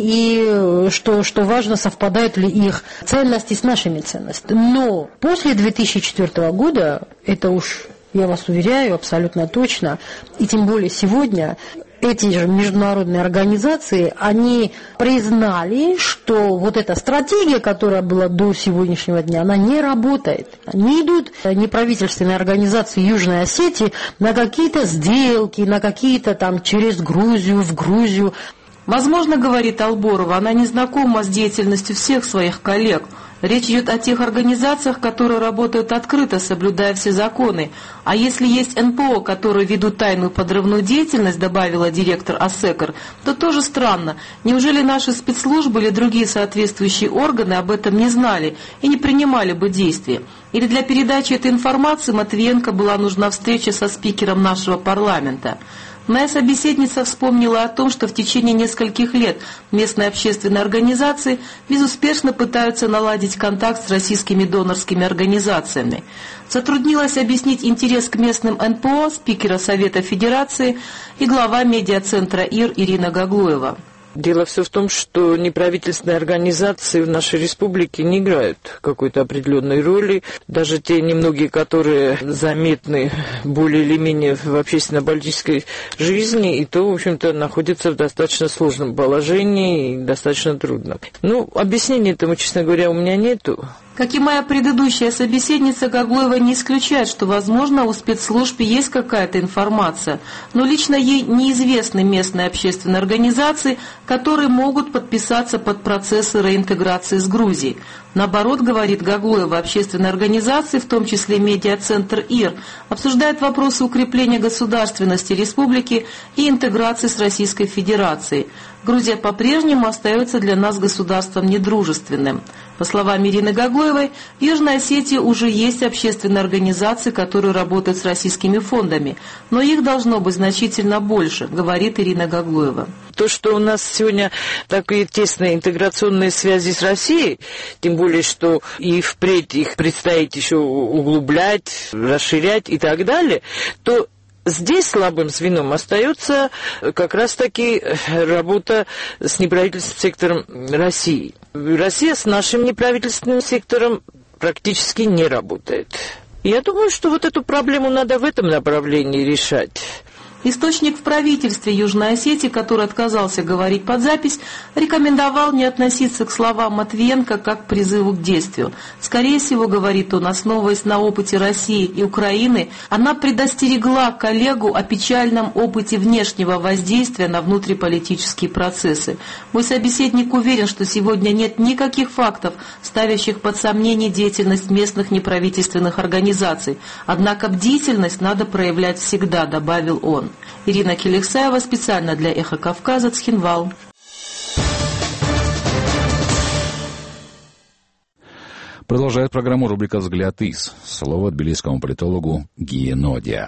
и что, что важно, совпадают ли их ценности с нашими ценностями. Но после две тысячи четвёртого года, это уж... я вас уверяю, абсолютно точно, и тем более сегодня эти же международные организации, они признали, что вот эта стратегия, которая была до сегодняшнего дня, она не работает. Они идут, неправительственные организации Южной Осетии, на какие-то сделки, на какие-то там через Грузию, в Грузию. Возможно, говорит Алборова, она не знакома с деятельностью всех своих коллег. Речь идет о тех организациях, которые работают открыто, соблюдая все законы. А если есть эн пэ о, которые ведут тайную подрывную деятельность, добавила директор «Асекер», то тоже странно. Неужели наши спецслужбы или другие соответствующие органы об этом не знали и не принимали бы действия? Или для передачи этой информации Матвиенко была нужна встреча со спикером нашего парламента? Моя собеседница вспомнила о том, что в течение нескольких лет местные общественные организации безуспешно пытаются наладить контакт с российскими донорскими организациями. Затруднилось объяснить интерес к местным эн пэ о спикера Совета Федерации и глава медиацентра ИР Ирина Гаглоева. Дело все в том, что неправительственные организации в нашей республике не играют какой-то определенной роли. Даже те немногие, которые заметны более или менее в общественно-политической жизни, и то, в общем-то, находятся в достаточно сложном положении и достаточно трудно. Ну, объяснения этому, честно говоря, у меня нету. Как и моя предыдущая собеседница, Гаглоева не исключает, что, возможно, у спецслужб есть какая-то информация, но лично ей неизвестны местные общественные организации, которые могут подписаться под процессы реинтеграции с Грузией. Наоборот, говорит Гаглоева, общественные организации, в том числе медиацентр ИР, обсуждают вопросы укрепления государственности республики и интеграции с Российской Федерацией. Грузия по-прежнему остается для нас государством недружественным. По словам Ирины Гаглоевой, в Южной Осетии уже есть общественные организации, которые работают с российскими фондами, но их должно быть значительно больше, говорит Ирина Гаглоева. То, что у нас сегодня такие тесные интеграционные связи с Россией, тем более, что и впредь их предстоит еще углублять, расширять и так далее, то здесь слабым звеном остается как раз-таки работа с неправительственным сектором России. Россия с нашим неправительственным сектором практически не работает. Я думаю, что вот эту проблему надо в этом направлении решать. Источник в правительстве Южной Осетии, который отказался говорить под запись, рекомендовал не относиться к словам Матвиенко как к призыву к действию. Скорее всего, говорит он, основываясь на опыте России и Украины, она предостерегла коллегу о печальном опыте внешнего воздействия на внутриполитические процессы. Мой собеседник уверен, что сегодня нет никаких фактов, ставящих под сомнение деятельность местных неправительственных организаций. Однако бдительность надо проявлять всегда, добавил он. Ирина Келексаева специально для «Эхо Кавказа», Цхинвал. Продолжает программу рубрика «Взгляд из». Слово тбилисскому политологу Гии Нодия.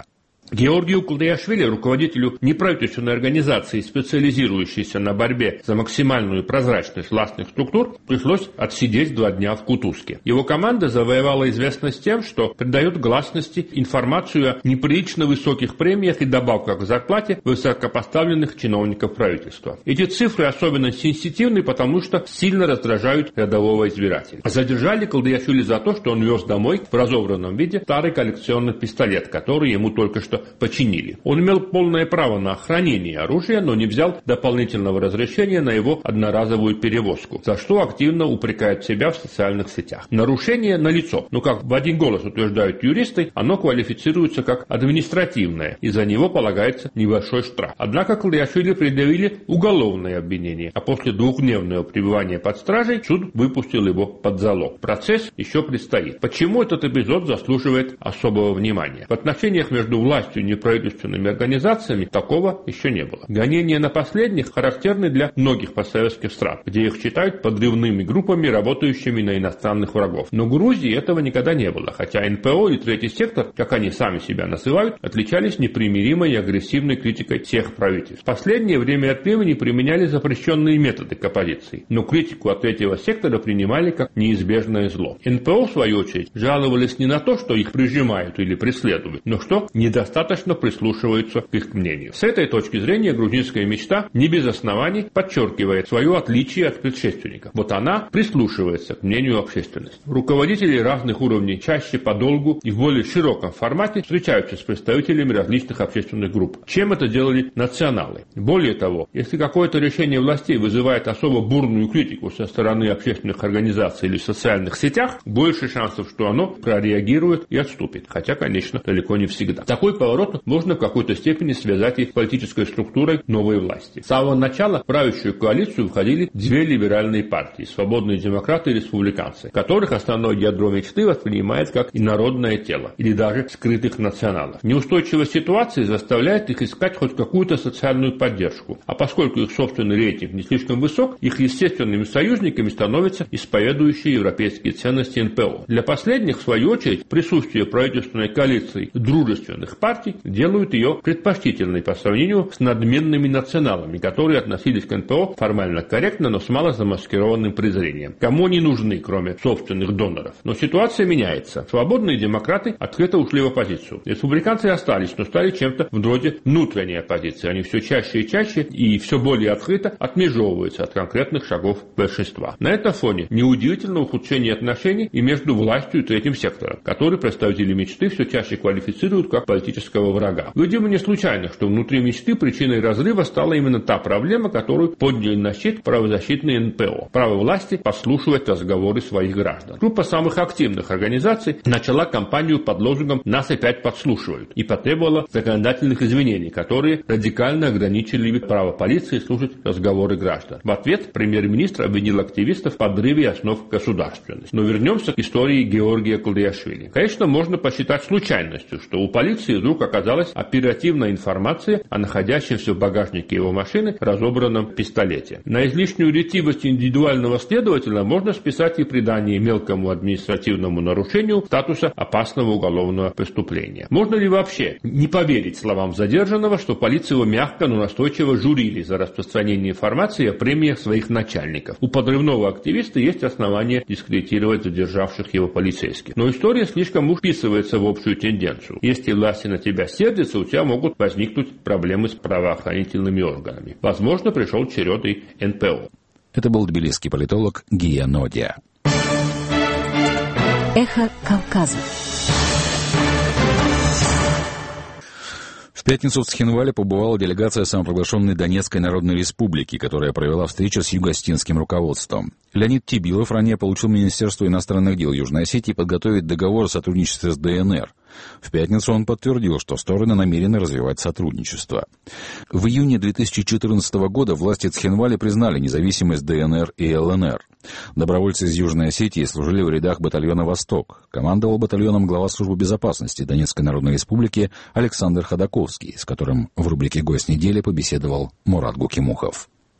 Георгию Кулдаяшвили, руководителю неправительственной организации, специализирующейся на борьбе за максимальную прозрачность властных структур, пришлось отсидеть два дня в Кутузке. Его команда завоевала известность тем, что придает гласности информацию о неприлично высоких премиях и добавках к зарплате высокопоставленных чиновников правительства. Эти цифры особенно сенситивны, потому что сильно раздражают рядового избирателя. Задержали Кулдаяшвили за то, что он вез домой в разобранном виде старый коллекционный пистолет, который ему только что починили. Он имел полное право на хранение оружия, но не взял дополнительного разрешения на его одноразовую перевозку, за что активно упрекает себя в социальных сетях. Нарушение налицо, но, как в один голос утверждают юристы, оно квалифицируется как административное, и за него полагается небольшой штраф. Однако Кулдаяшвили предъявили уголовное обвинение, а после двухдневного пребывания под стражей суд выпустил его под залог. Процесс еще предстоит. Почему этот эпизод заслуживает особого внимания? В отношениях между властью и неправительственными организациями такого еще не было. Гонения на последних характерны для многих постсоветских стран, где их считают подрывными группами, работающими на иностранных врагов. Но в Грузии этого никогда не было, хотя эн пэ о и третий сектор, как они сами себя называют, отличались непримиримой и агрессивной критикой всех правительств. В последнее время от времени применяли запрещенные методы к оппозиции, но критику от третьего сектора принимали как неизбежное зло. эн пэ о, в свою очередь, жаловались не на то, что их прижимают или преследуют, но что недостаточно достаточно прислушиваются к их мнению. С этой точки зрения грузинская мечта не без оснований подчеркивает свое отличие от предшественников. Вот она прислушивается к мнению общественности. Руководители разных уровней чаще подолгу и в более широком формате встречаются с представителями различных общественных групп, чем это делали националы. Более того, если какое-то решение властей вызывает особо бурную критику со стороны общественных организаций или в социальных сетях, больше шансов, что оно прореагирует и отступит. Хотя, конечно, далеко не всегда. Такой поворот можно в какой-то степени связать и с политической структурой новой власти. С самого начала в правящую коалицию входили две либеральные партии – свободные демократы и республиканцы, которых основное ядро мечты воспринимает как инородное тело или даже скрытых националов. Неустойчивость ситуации заставляет их искать хоть какую-то социальную поддержку, а поскольку их собственный рейтинг не слишком высок, их естественными союзниками становятся исповедующие европейские ценности эн пэ о. Для последних, в свою очередь, присутствие правительственной коалиции дружественных партий делают ее предпочтительной по сравнению с надменными националами, которые относились к эн пэ о формально корректно, но с мало замаскированным презрением. Кому они нужны, кроме собственных доноров? Но ситуация меняется. Свободные демократы открыто ушли в оппозицию. Республиканцы остались, но стали чем-то вроде внутренней оппозиции. Они все чаще и чаще и все более открыто отмежевываются от конкретных шагов большинства. На этом фоне неудивительно ухудшение отношений и между властью и третьим сектором, который представители мечты все чаще квалифицируют как политического врага. Видимо, не случайно, что внутри мечты причиной разрыва стала именно та проблема, которую подняли на щит правозащитные эн пэ о. Право власти послушивать разговоры своих граждан. Группа самых активных организаций начала кампанию под лозунгом «Нас опять подслушивают» и потребовала законодательных изменений, которые радикально ограничили право полиции слушать разговоры граждан. В ответ премьер-министр обвинил активистов в подрыве основ государственности. Но вернемся к истории Георгия Кулдаяшвили. Конечно, можно посчитать случайностью, что у полиции вдруг оказалась оперативная информация о находящемся в багажнике его машины разобранном пистолете. На излишнюю ретивость индивидуального следователя можно списать и придание мелкому административному нарушению статуса опасного уголовного преступления. Можно ли вообще не поверить словам задержанного, что полицию его мягко, но настойчиво журили за распространение информации о премиях своих начальников? У подрывного активиста есть основания дискредитировать задержавших его полицейских. Но история слишком уж вписывается в общую тенденцию. Если власти на тебя сердятся, у тебя могут возникнуть проблемы с правоохранительными органами. Возможно, пришел черед и эн пэ о. Это был тбилисский политолог Гия Нодия. Эхо Кавказа. В пятницу в Цхинвале побывала делегация самопровозглашенной Донецкой Народной Республики, которая провела встречу с юго-осетинским руководством. Леонид Тибилов ранее поручил Министерству иностранных дел Южной Осетии подготовить договор о сотрудничестве с дэ эн эр. В пятницу он подтвердил, что стороны намерены развивать сотрудничество. В июне две тысячи четырнадцатого года власти Цхинвали признали независимость дэ эн эр и эл эн эр. Добровольцы из Южной Осетии служили в рядах батальона «Восток». Командовал батальоном глава службы безопасности Донецкой Народной Республики Александр Ходаковский, с которым в рубрике «Гость недели» побеседовал Мурат Гукимухов.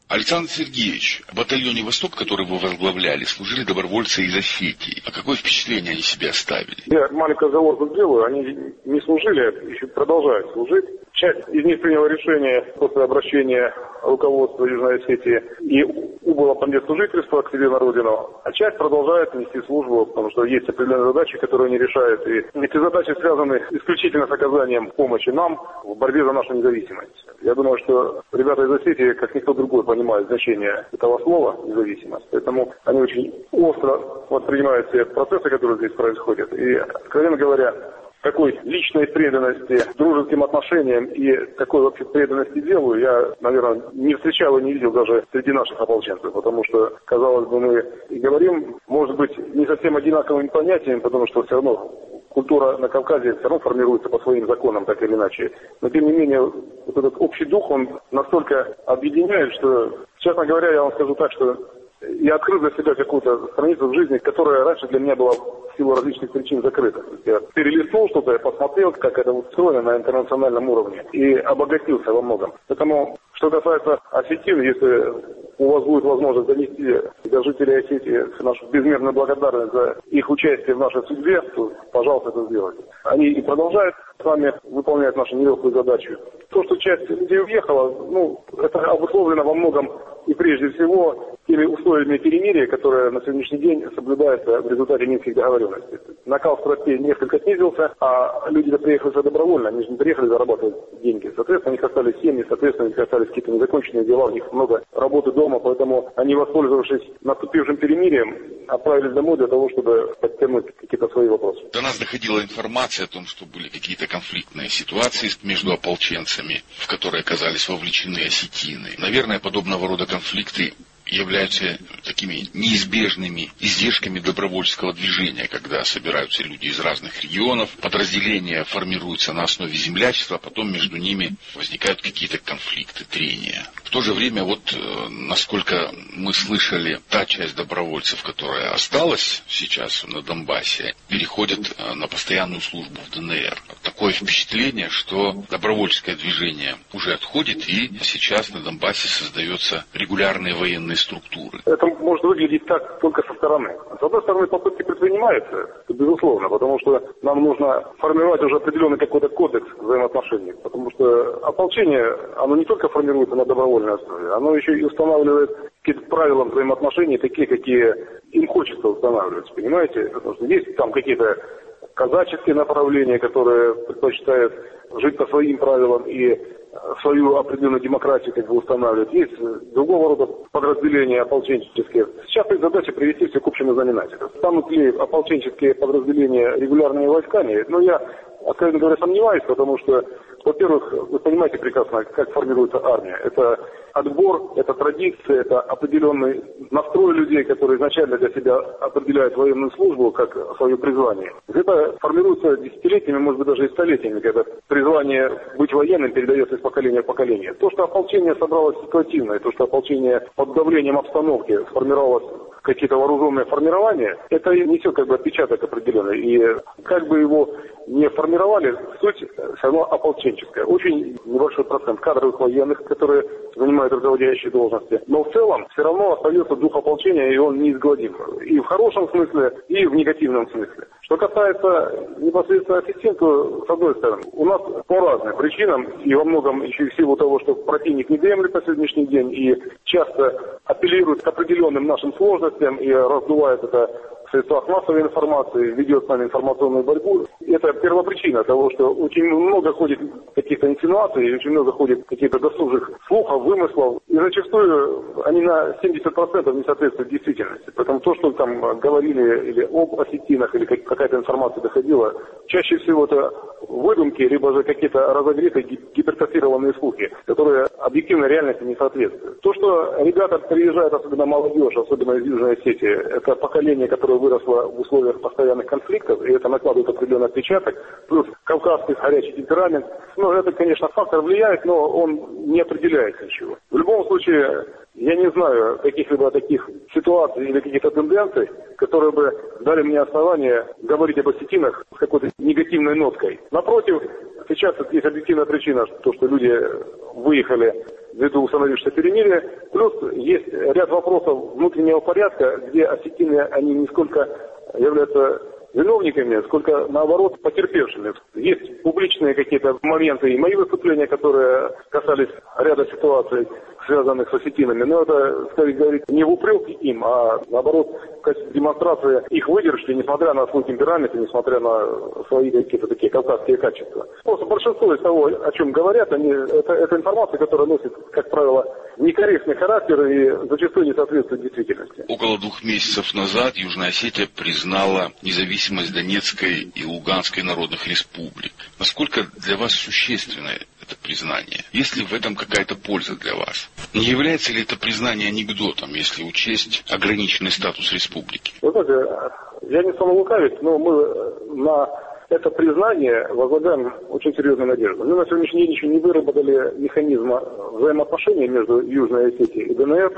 Александр Сергеевич, в батальоне «Восток», который вы возглавляли, служили добровольцы из Осетии. А какое впечатление они себе оставили? Я маленькую оговорку сделаю. Они не служили, еще продолжают служить. Часть из них приняла решение после обращения руководства Южной Осетии и убыла по месту жительства к себе на родину, а часть продолжает нести службу, потому что есть определенные задачи, которые они решают. И эти задачи связаны исключительно с оказанием помощи нам в борьбе за нашу независимость. Я думаю, что ребята из Осетии, как никто другой, понимают значение этого слова «независимость». Поэтому они очень остро воспринимают все процессы, которые здесь происходят. И, откровенно говоря, такой личной преданности дружеским отношениям и такой вообще преданности делу я, наверное, не встречал и не видел даже среди наших ополченцев, потому что, казалось бы, мы и говорим, может быть, не совсем одинаковыми понятиями, потому что все равно культура на Кавказе все равно формируется по своим законам, так или иначе. Но, тем не менее, вот этот общий дух, он настолько объединяет, что, честно говоря, я вам скажу так, что я открыл для себя какую-то страницу в жизни, которая раньше для меня была в силу различных причин закрыта. Я перелистнул что-то, я посмотрел, как это устроено на интернациональном уровне и обогатился во многом. Поэтому, что касается осетин, если у вас будет возможность донести до жителей Осетии нашу безмерную благодарность за их участие в нашей судьбе, то, пожалуйста, это сделайте. Они и продолжают с вами выполнять нашу нелегкую задачу. То, что часть людей уехала, ну, это обусловлено во многом и прежде всего теми условиями перемирия, которые на сегодняшний день соблюдаются в результате Минских договоренностей. Накал страстей несколько снизился, а люди приехали сюда добровольно, они же не приехали зарабатывать деньги. Соответственно, у них остались семьи, соответственно, у них остались какие-то незаконченные дела, у них много работы дома, поэтому они, воспользовавшись наступившим перемирием, отправились домой для того, чтобы подтянуть какие-то свои вопросы. До нас доходила информация о том, что были какие-то конфликтные ситуации между ополченцами, в которые оказались вовлечены осетины. Наверное, подобного рода конфликты являются такими неизбежными издержками добровольческого движения, когда собираются люди из разных регионов, подразделения формируются на основе землячества, а потом между ними возникают какие-то конфликты, трения. В то же время, вот насколько мы слышали, та часть добровольцев, которая осталась сейчас на Донбассе, переходит на постоянную службу в ДНР. Такое впечатление, что добровольческое движение уже отходит, и сейчас на Донбассе создаются регулярные военные структуры. Это может выглядеть так только со стороны. С одной стороны, попытки предпринимаются, безусловно, потому что нам нужно формировать уже определенный какой-то кодекс взаимоотношений, потому что ополчение, оно не только формируется на добровольной основе, оно еще и устанавливает какие-то правила взаимоотношений, такие, какие им хочется устанавливать, понимаете? Потому что есть там какие-то казаческие направления, которые предпочитают жить по своим правилам и свою определенную демократию как бы устанавливают. Есть другого рода подразделения ополченческие. Сейчас их задача привести все к общему знаменателю. Станут ли ополченческие подразделения регулярными войсками? Но я, откровенно говоря, сомневаюсь, потому что, во-первых, вы понимаете прекрасно, как формируется армия. Это отбор, это традиция, это определенный настрой людей, которые изначально для себя определяют военную службу как свое призвание. Это формируется десятилетиями, может быть, даже и столетиями, когда призвание быть военным передается из поколения в поколение. То, что ополчение собралось ситуативно, и то, что ополчение под давлением обстановки сформировалось какие-то вооруженные формирования, это несет как бы отпечаток определенный. И как бы его не формировали, суть все равно ополченческая. Очень небольшой процент кадровых военных, которые занимают руководящие должности. Но в целом все равно остается дух ополчения, и он неизгладим. И в хорошем смысле, и в негативном смысле. Что касается непосредственно осетин, то, с одной стороны, у нас по разным причинам, и во многом еще и в силу того, что противник не дремлет на сегодняшний день, и часто апеллирует к определенным нашим сложностям, и раздувает это в средствах массовой информации, ведет с нами информационную борьбу. Это первопричина того, что очень много ходит каких-то инсинуаций, очень много ходит каких-то досужих слухов, вымыслов, и зачастую они на семьдесят процентов не соответствуют действительности. Поэтому то, что там говорили или об осетинах, или какая-то информация доходила, чаще всего это выдумки, либо же какие-то разогретые гипертрофированные слухи, которые объективной реальности не соответствуют. То, что ребята приезжают, особенно молодежь, особенно из Южной Осетии, это поколение, которое выросло в условиях постоянных конфликтов, и это накладывает определенный отпечаток, плюс кавказский горячий темперамент. Ну, это, конечно, фактор влияет, но он не определяет ничего. В любом случае, я не знаю каких-либо таких ситуаций или каких-то тенденций, которые бы дали мне основание говорить об осетинах с какой-то негативной ноткой. Напротив, сейчас есть объективная причина, то, что люди выехали ввиду установившегося перемирия. Плюс есть ряд вопросов внутреннего порядка, где осетины, они не сколько являются виновниками, сколько, наоборот, потерпевшими. Есть публичные какие-то моменты и мои выступления, которые касались ряда ситуаций, связанных с осетинами. Но это, скорее говорить, не в упрек им, а наоборот, в качестве демонстрации их выдержки, несмотря на свой темперамент и несмотря на свои какие-то такие кавказские качества. Просто большинство из того, о чем говорят, они, это, это информация, которая носит, как правило, некорректный характер и зачастую не соответствует действительности. Около двух месяцев назад Южная Осетия признала независимость Донецкой и Луганской народных республик. Насколько для вас существенно это признание? Есть ли в этом какая-то польза для вас? Не является ли это признание анекдотом, если учесть ограниченный статус республики? Вы знаете, я не стану лукавить, но мы на это признание возлагаем очень серьезную надежду. Мы на сегодняшний день еще не выработали механизма взаимоотношений между Южной Осетией и ДНР,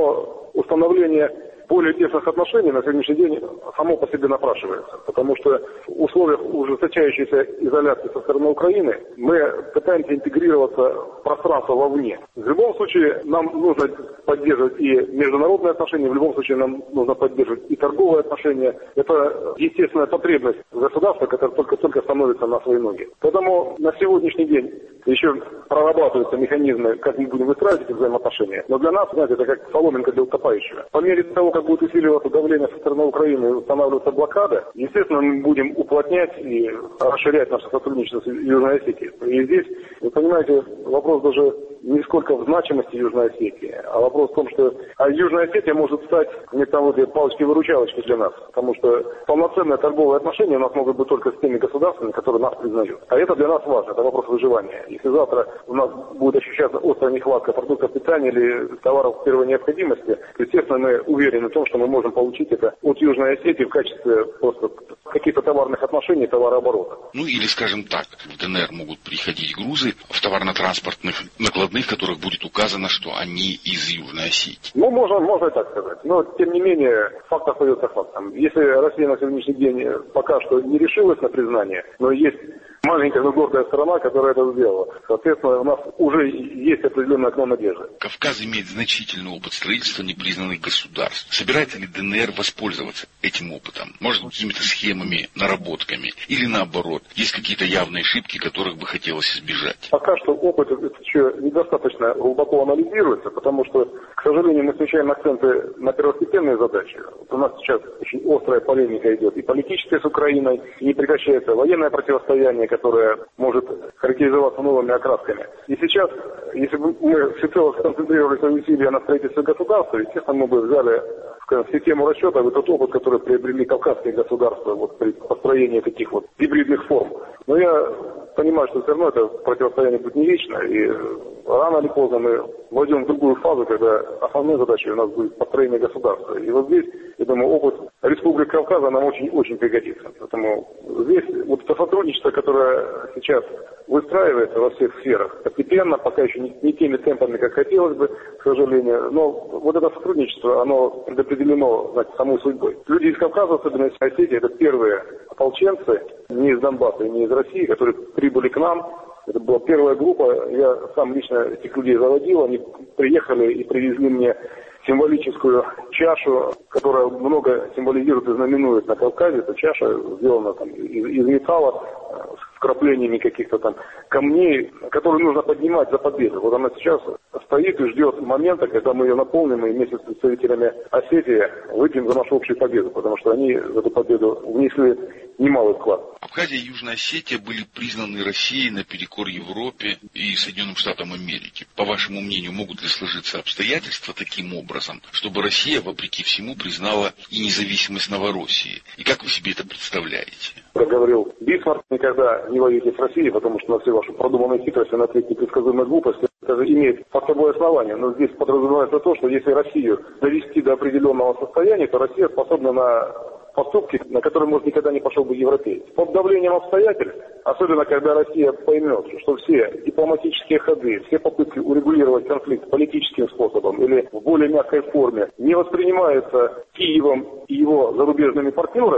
но установление более тесных отношений на сегодняшний день само по себе напрашивается, потому что в условиях ужесточающейся изоляции со стороны Украины мы пытаемся интегрироваться в пространство вовне. В любом случае нам нужно поддерживать и международные отношения, в любом случае нам нужно поддерживать и торговые отношения. Это естественная потребность государства, которое только-только становится на свои ноги. Поэтому на сегодняшний день еще прорабатываются механизмы, как мы будем выстраивать эти взаимоотношения. Но для нас, знаете, это как соломинка для утопающего. По мере того, как будет усиливаться давление со стороны Украины и устанавливаться блокада, естественно, мы будем уплотнять и расширять наше сотрудничество с Южной Осетией. И здесь, вы понимаете, вопрос даже не сколько в значимости Южной Осетии, а вопрос в том, что а Южная Осетия может стать некоторым вот палочкой-выручалочкой для нас, потому что полноценные торговые отношения у нас могут быть только с теми государствами, которые нас признают. А это для нас важно, это вопрос выживания. Если завтра у нас будет ощущаться острая нехватка продуктов питания или товаров первой необходимости, то, естественно, мы уверены в том, что мы можем получить это от Южной Осетии в качестве просто каких-то товарных отношений, товарооборота. Ну или, скажем так, в ДНР могут приходить грузы в товарно-транспортных накладных, в которых будет указано, что они из Южной Осетии. Ну, можно, можно и так сказать. Но, тем не менее, факт остается фактом. Если Россия на сегодняшний день пока что не решилась на признание, но есть маленькая, но гордая страна, которая это сделала. Соответственно, у нас уже есть определенное окно надежды. Кавказ имеет значительный опыт строительства непризнанных государств. Собирается ли ДНР воспользоваться этим опытом? Может, какими-то схемами, наработками? Или наоборот, есть какие-то явные ошибки, которых бы хотелось избежать? Пока что опыт еще недостаточно глубоко анализируется, потому что, к сожалению, мы встречаем акценты на первостепенные задачи. Вот у нас сейчас очень острая полемика идет и политическая с Украиной, и не прекращается военное противостояние, которое может характеризоваться новыми окрасками. И сейчас, если бы мы всецело сконцентрировали свои усилия на строительстве государства, естественно, мы бы взяли в систему расчета вот тот опыт, который приобрели кавказские государства вот, при построении таких вот гибридных форм. Но я понимаю, что все равно это противостояние будет не вечно, и рано или поздно мы войдем в другую фазу, когда основной задачей у нас будет построение государства. И вот здесь, я думаю, опыт Республики Кавказа нам очень-очень пригодится. Поэтому здесь вот это сотрудничество, которое сейчас выстраивается во всех сферах, постепенно, пока еще не, не теми темпами, как хотелось бы, к сожалению, но вот это сотрудничество, оно предопределено, знаете, самой судьбой. Люди из Кавказа, особенно из Осетии, это первые ополченцы, не из Донбасса и не из России, которые прибыли к нам. Это была первая группа, я сам лично этих людей заводил, они приехали и привезли мне символическую чашу, которая много символизирует и знаменует на Кавказе. Эта чаша сделана там, из, из металла, с вкраплениями каких-то там камней, которые нужно поднимать за победу. Вот она сейчас стоит и ждет момента, когда мы ее наполним и вместе с представителями Осетии выпьем за нашу общую победу, потому что они в эту победу внесли немалый вклад. Абхазия и Южная Осетия были признаны Россией наперекор Европе и Соединенным Штатам Америки. По вашему мнению, могут ли сложиться обстоятельства таким образом, чтобы Россия, вопреки всему, признала и независимость Новороссии? И как вы себе это представляете? Как говорил Бисмарк, никогда не воюйте с Россией, потому что на все ваши продуманные хитрости, на все непредсказуемые глупости, это же имеет под собой основание. Но здесь подразумевается то, что если Россию довести до определенного состояния, то Россия способна на поступки, на которые, может, никогда не пошел бы европеец. Под давлением обстоятельств, особенно когда Россия поймет, что все дипломатические ходы, все попытки урегулировать конфликт политическим способом или в более мягкой форме не воспринимаются Киевом и его зарубежными партнерами, в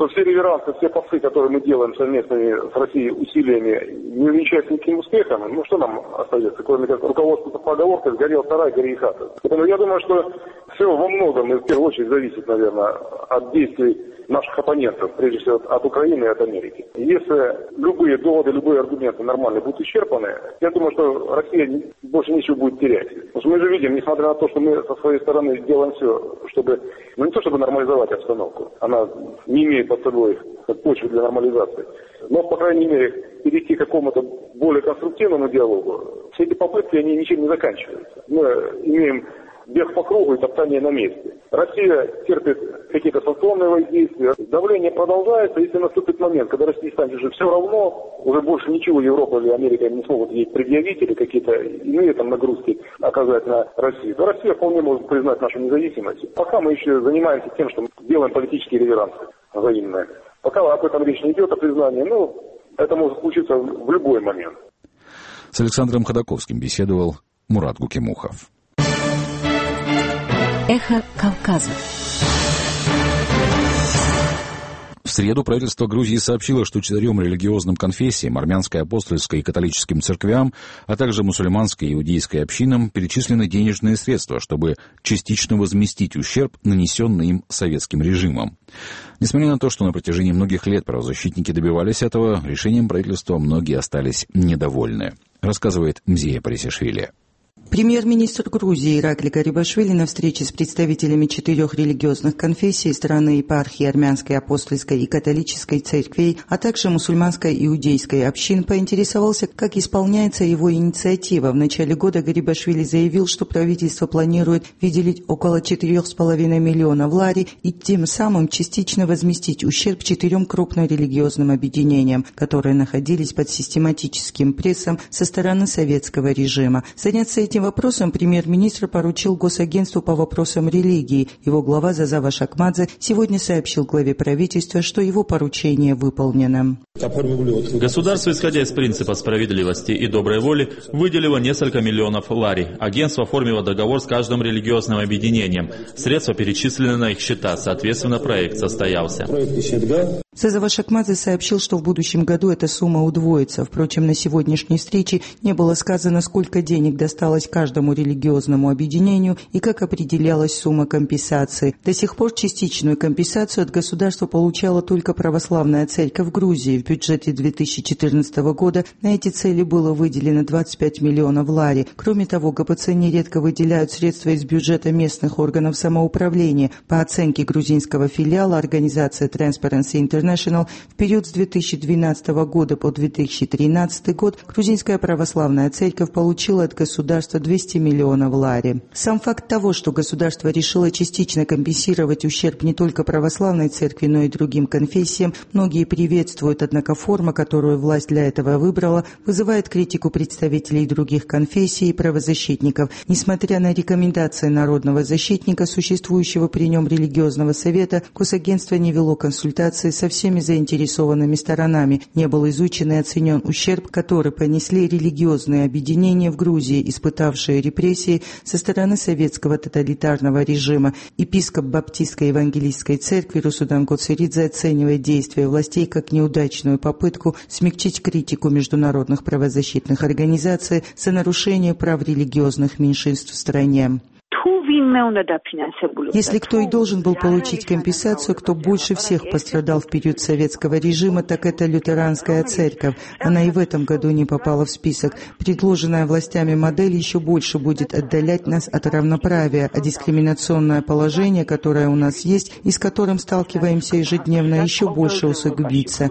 что все реверансы, все посты, которые мы делаем совместными с Россией усилиями, не увенчаются никаким успехом, ну что нам остается, кроме как руководства поговоркой «сгорел сарай, гори и хата». Поэтому я думаю, что все во многом и в первую очередь зависит, наверное, от действий наших оппонентов, прежде всего от Украины и от Америки. Если любые доводы, любые аргументы нормально будут исчерпаны, я думаю, что Россия больше ничего будет терять. Потому что мы же видим, несмотря на то, что мы со своей стороны делаем все, чтобы, ну не то чтобы нормализовать обстановку, она не имеет под собой почвы для нормализации, но, по крайней мере, перейти к какому-то более конструктивному диалогу, все эти попытки, они ничем не заканчиваются. Мы имеем бег по кругу и топтание на месте. Россия терпит какие-то санкционные воздействия. Давление продолжается. Если наступит момент, когда России станет уже все равно, уже больше ничего Европа или Америка не смогут ей предъявить или какие-то иные там нагрузки оказать на Россию, то Россия вполне может признать нашу независимость. Пока мы еще занимаемся тем, что мы делаем политические реверансы взаимные. Пока об этом речь не идет, о признании, ну, это может случиться в любой момент. С Александром Ходаковским беседовал Мурат Гукимухов. Эхо Кавказа. В среду правительство Грузии сообщило, что четырем религиозным конфессиям, армянской, апостольской и католическим церквям, а также мусульманской и иудейской общинам перечислены денежные средства, чтобы частично возместить ущерб, нанесенный им советским режимом. Несмотря на то, что на протяжении многих лет правозащитники добивались этого, решением правительства многие остались недовольны, рассказывает Мзея Парисишвили. Премьер-министр Грузии Иракли Гарибашвили на встрече с представителями четырех религиозных конфессий страны епархии армянской, апостольской и католической церквей, а также мусульманской и иудейской общин поинтересовался, как исполняется его инициатива. В начале года Гарибашвили заявил, что правительство планирует выделить около четырех с половиной миллионов лари и тем самым частично возместить ущерб четырем крупным религиозным объединениям, которые находились под систематическим прессом со стороны советского режима. Заняться этим вопросом премьер-министр поручил Госагентству по вопросам религии. Его глава Зазава Шакмадзе сегодня сообщил главе правительства, что его поручение выполнено. Государство, исходя из принципа справедливости и доброй воли, выделило несколько миллионов лари. Агентство оформило договор с каждым религиозным объединением. Средства перечислены на их счета, соответственно, проект состоялся. Зазава Шакмадзе сообщил, что в будущем году эта сумма удвоится. Впрочем, на сегодняшней встрече не было сказано, сколько денег досталось каждому религиозному объединению и как определялась сумма компенсации. До сих пор частичную компенсацию от государства получала только православная церковь Грузии. В бюджете две тысячи четырнадцатого года на эти цели было выделено двадцать пять миллионов лари. Кроме того, ГПЦ нередко выделяют средства из бюджета местных органов самоуправления. По оценке грузинского филиала организации Transparency International, в период с две тысячи двенадцатого года по две тысячи тринадцатый год грузинская православная церковь получила от государства двести миллионов лари. Сам факт того, что государство решило частично компенсировать ущерб не только православной церкви, но и другим конфессиям, многие приветствуют, однако форма, которую власть для этого выбрала, вызывает критику представителей других конфессий и правозащитников. Несмотря на рекомендации народного защитника, существующего при нем религиозного совета, Госагентство не вело консультации со всеми заинтересованными сторонами. Не был изучен и оценен ущерб, который понесли религиозные объединения в Грузии, испытавшие репрессии со стороны советского тоталитарного режима. Епископ Баптистской евангелистской церкви Русудан Коцеридзе оценивает действия властей как неудачную попытку смягчить критику международных правозащитных организаций за нарушение прав религиозных меньшинств в стране. Если кто и должен был получить компенсацию, кто больше всех пострадал в период советского режима, так это лютеранская церковь. Она и в этом году не попала в список. Предложенная властями модель еще больше будет отдалять нас от равноправия, а дискриминационное положение, которое у нас есть и с которым сталкиваемся ежедневно, еще больше усугубится.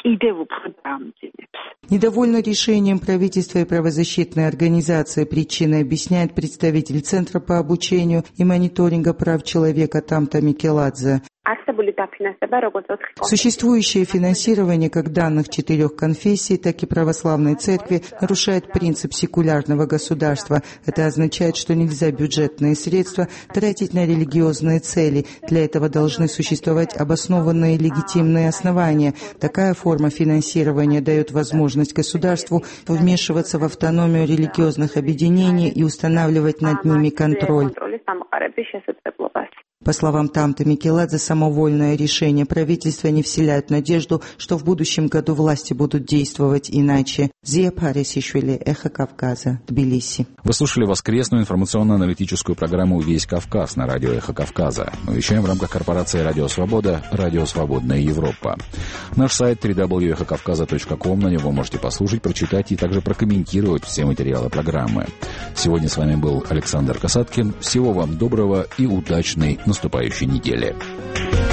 Недовольно решением правительства и правозащитной организации причиной объясняет представитель Центра по обучению и мониторинга прав человека Тамта Микеладзе. Существующее финансирование как данных четырех конфессий, так и православной церкви нарушает принцип секулярного государства. Это означает, что нельзя бюджетные средства тратить на религиозные цели. Для этого должны существовать обоснованные легитимные основания. Такая форма финансирования дает возможность государству вмешиваться в автономию религиозных объединений и устанавливать над ними контроль. По словам Тамты Микеладзе, самовольное решение правительства не вселяет надежду, что в будущем году власти будут действовать иначе. Зия Парисишвили, Эхо Кавказа, Тбилиси. Вы слушали воскресную информационно-аналитическую программу «Весь Кавказ» на радио «Эхо Кавказа». Мы вещаем в рамках корпорации «Радио Свобода», «Радио Свободная Европа». Наш сайт дабл ю дабл ю дабл ю точка эхо кавказа точка ком, на него можете послушать, прочитать и также прокомментировать все материалы программы. Сегодня с вами был Александр Касаткин. Всего вам доброго и удачной наступающей недели.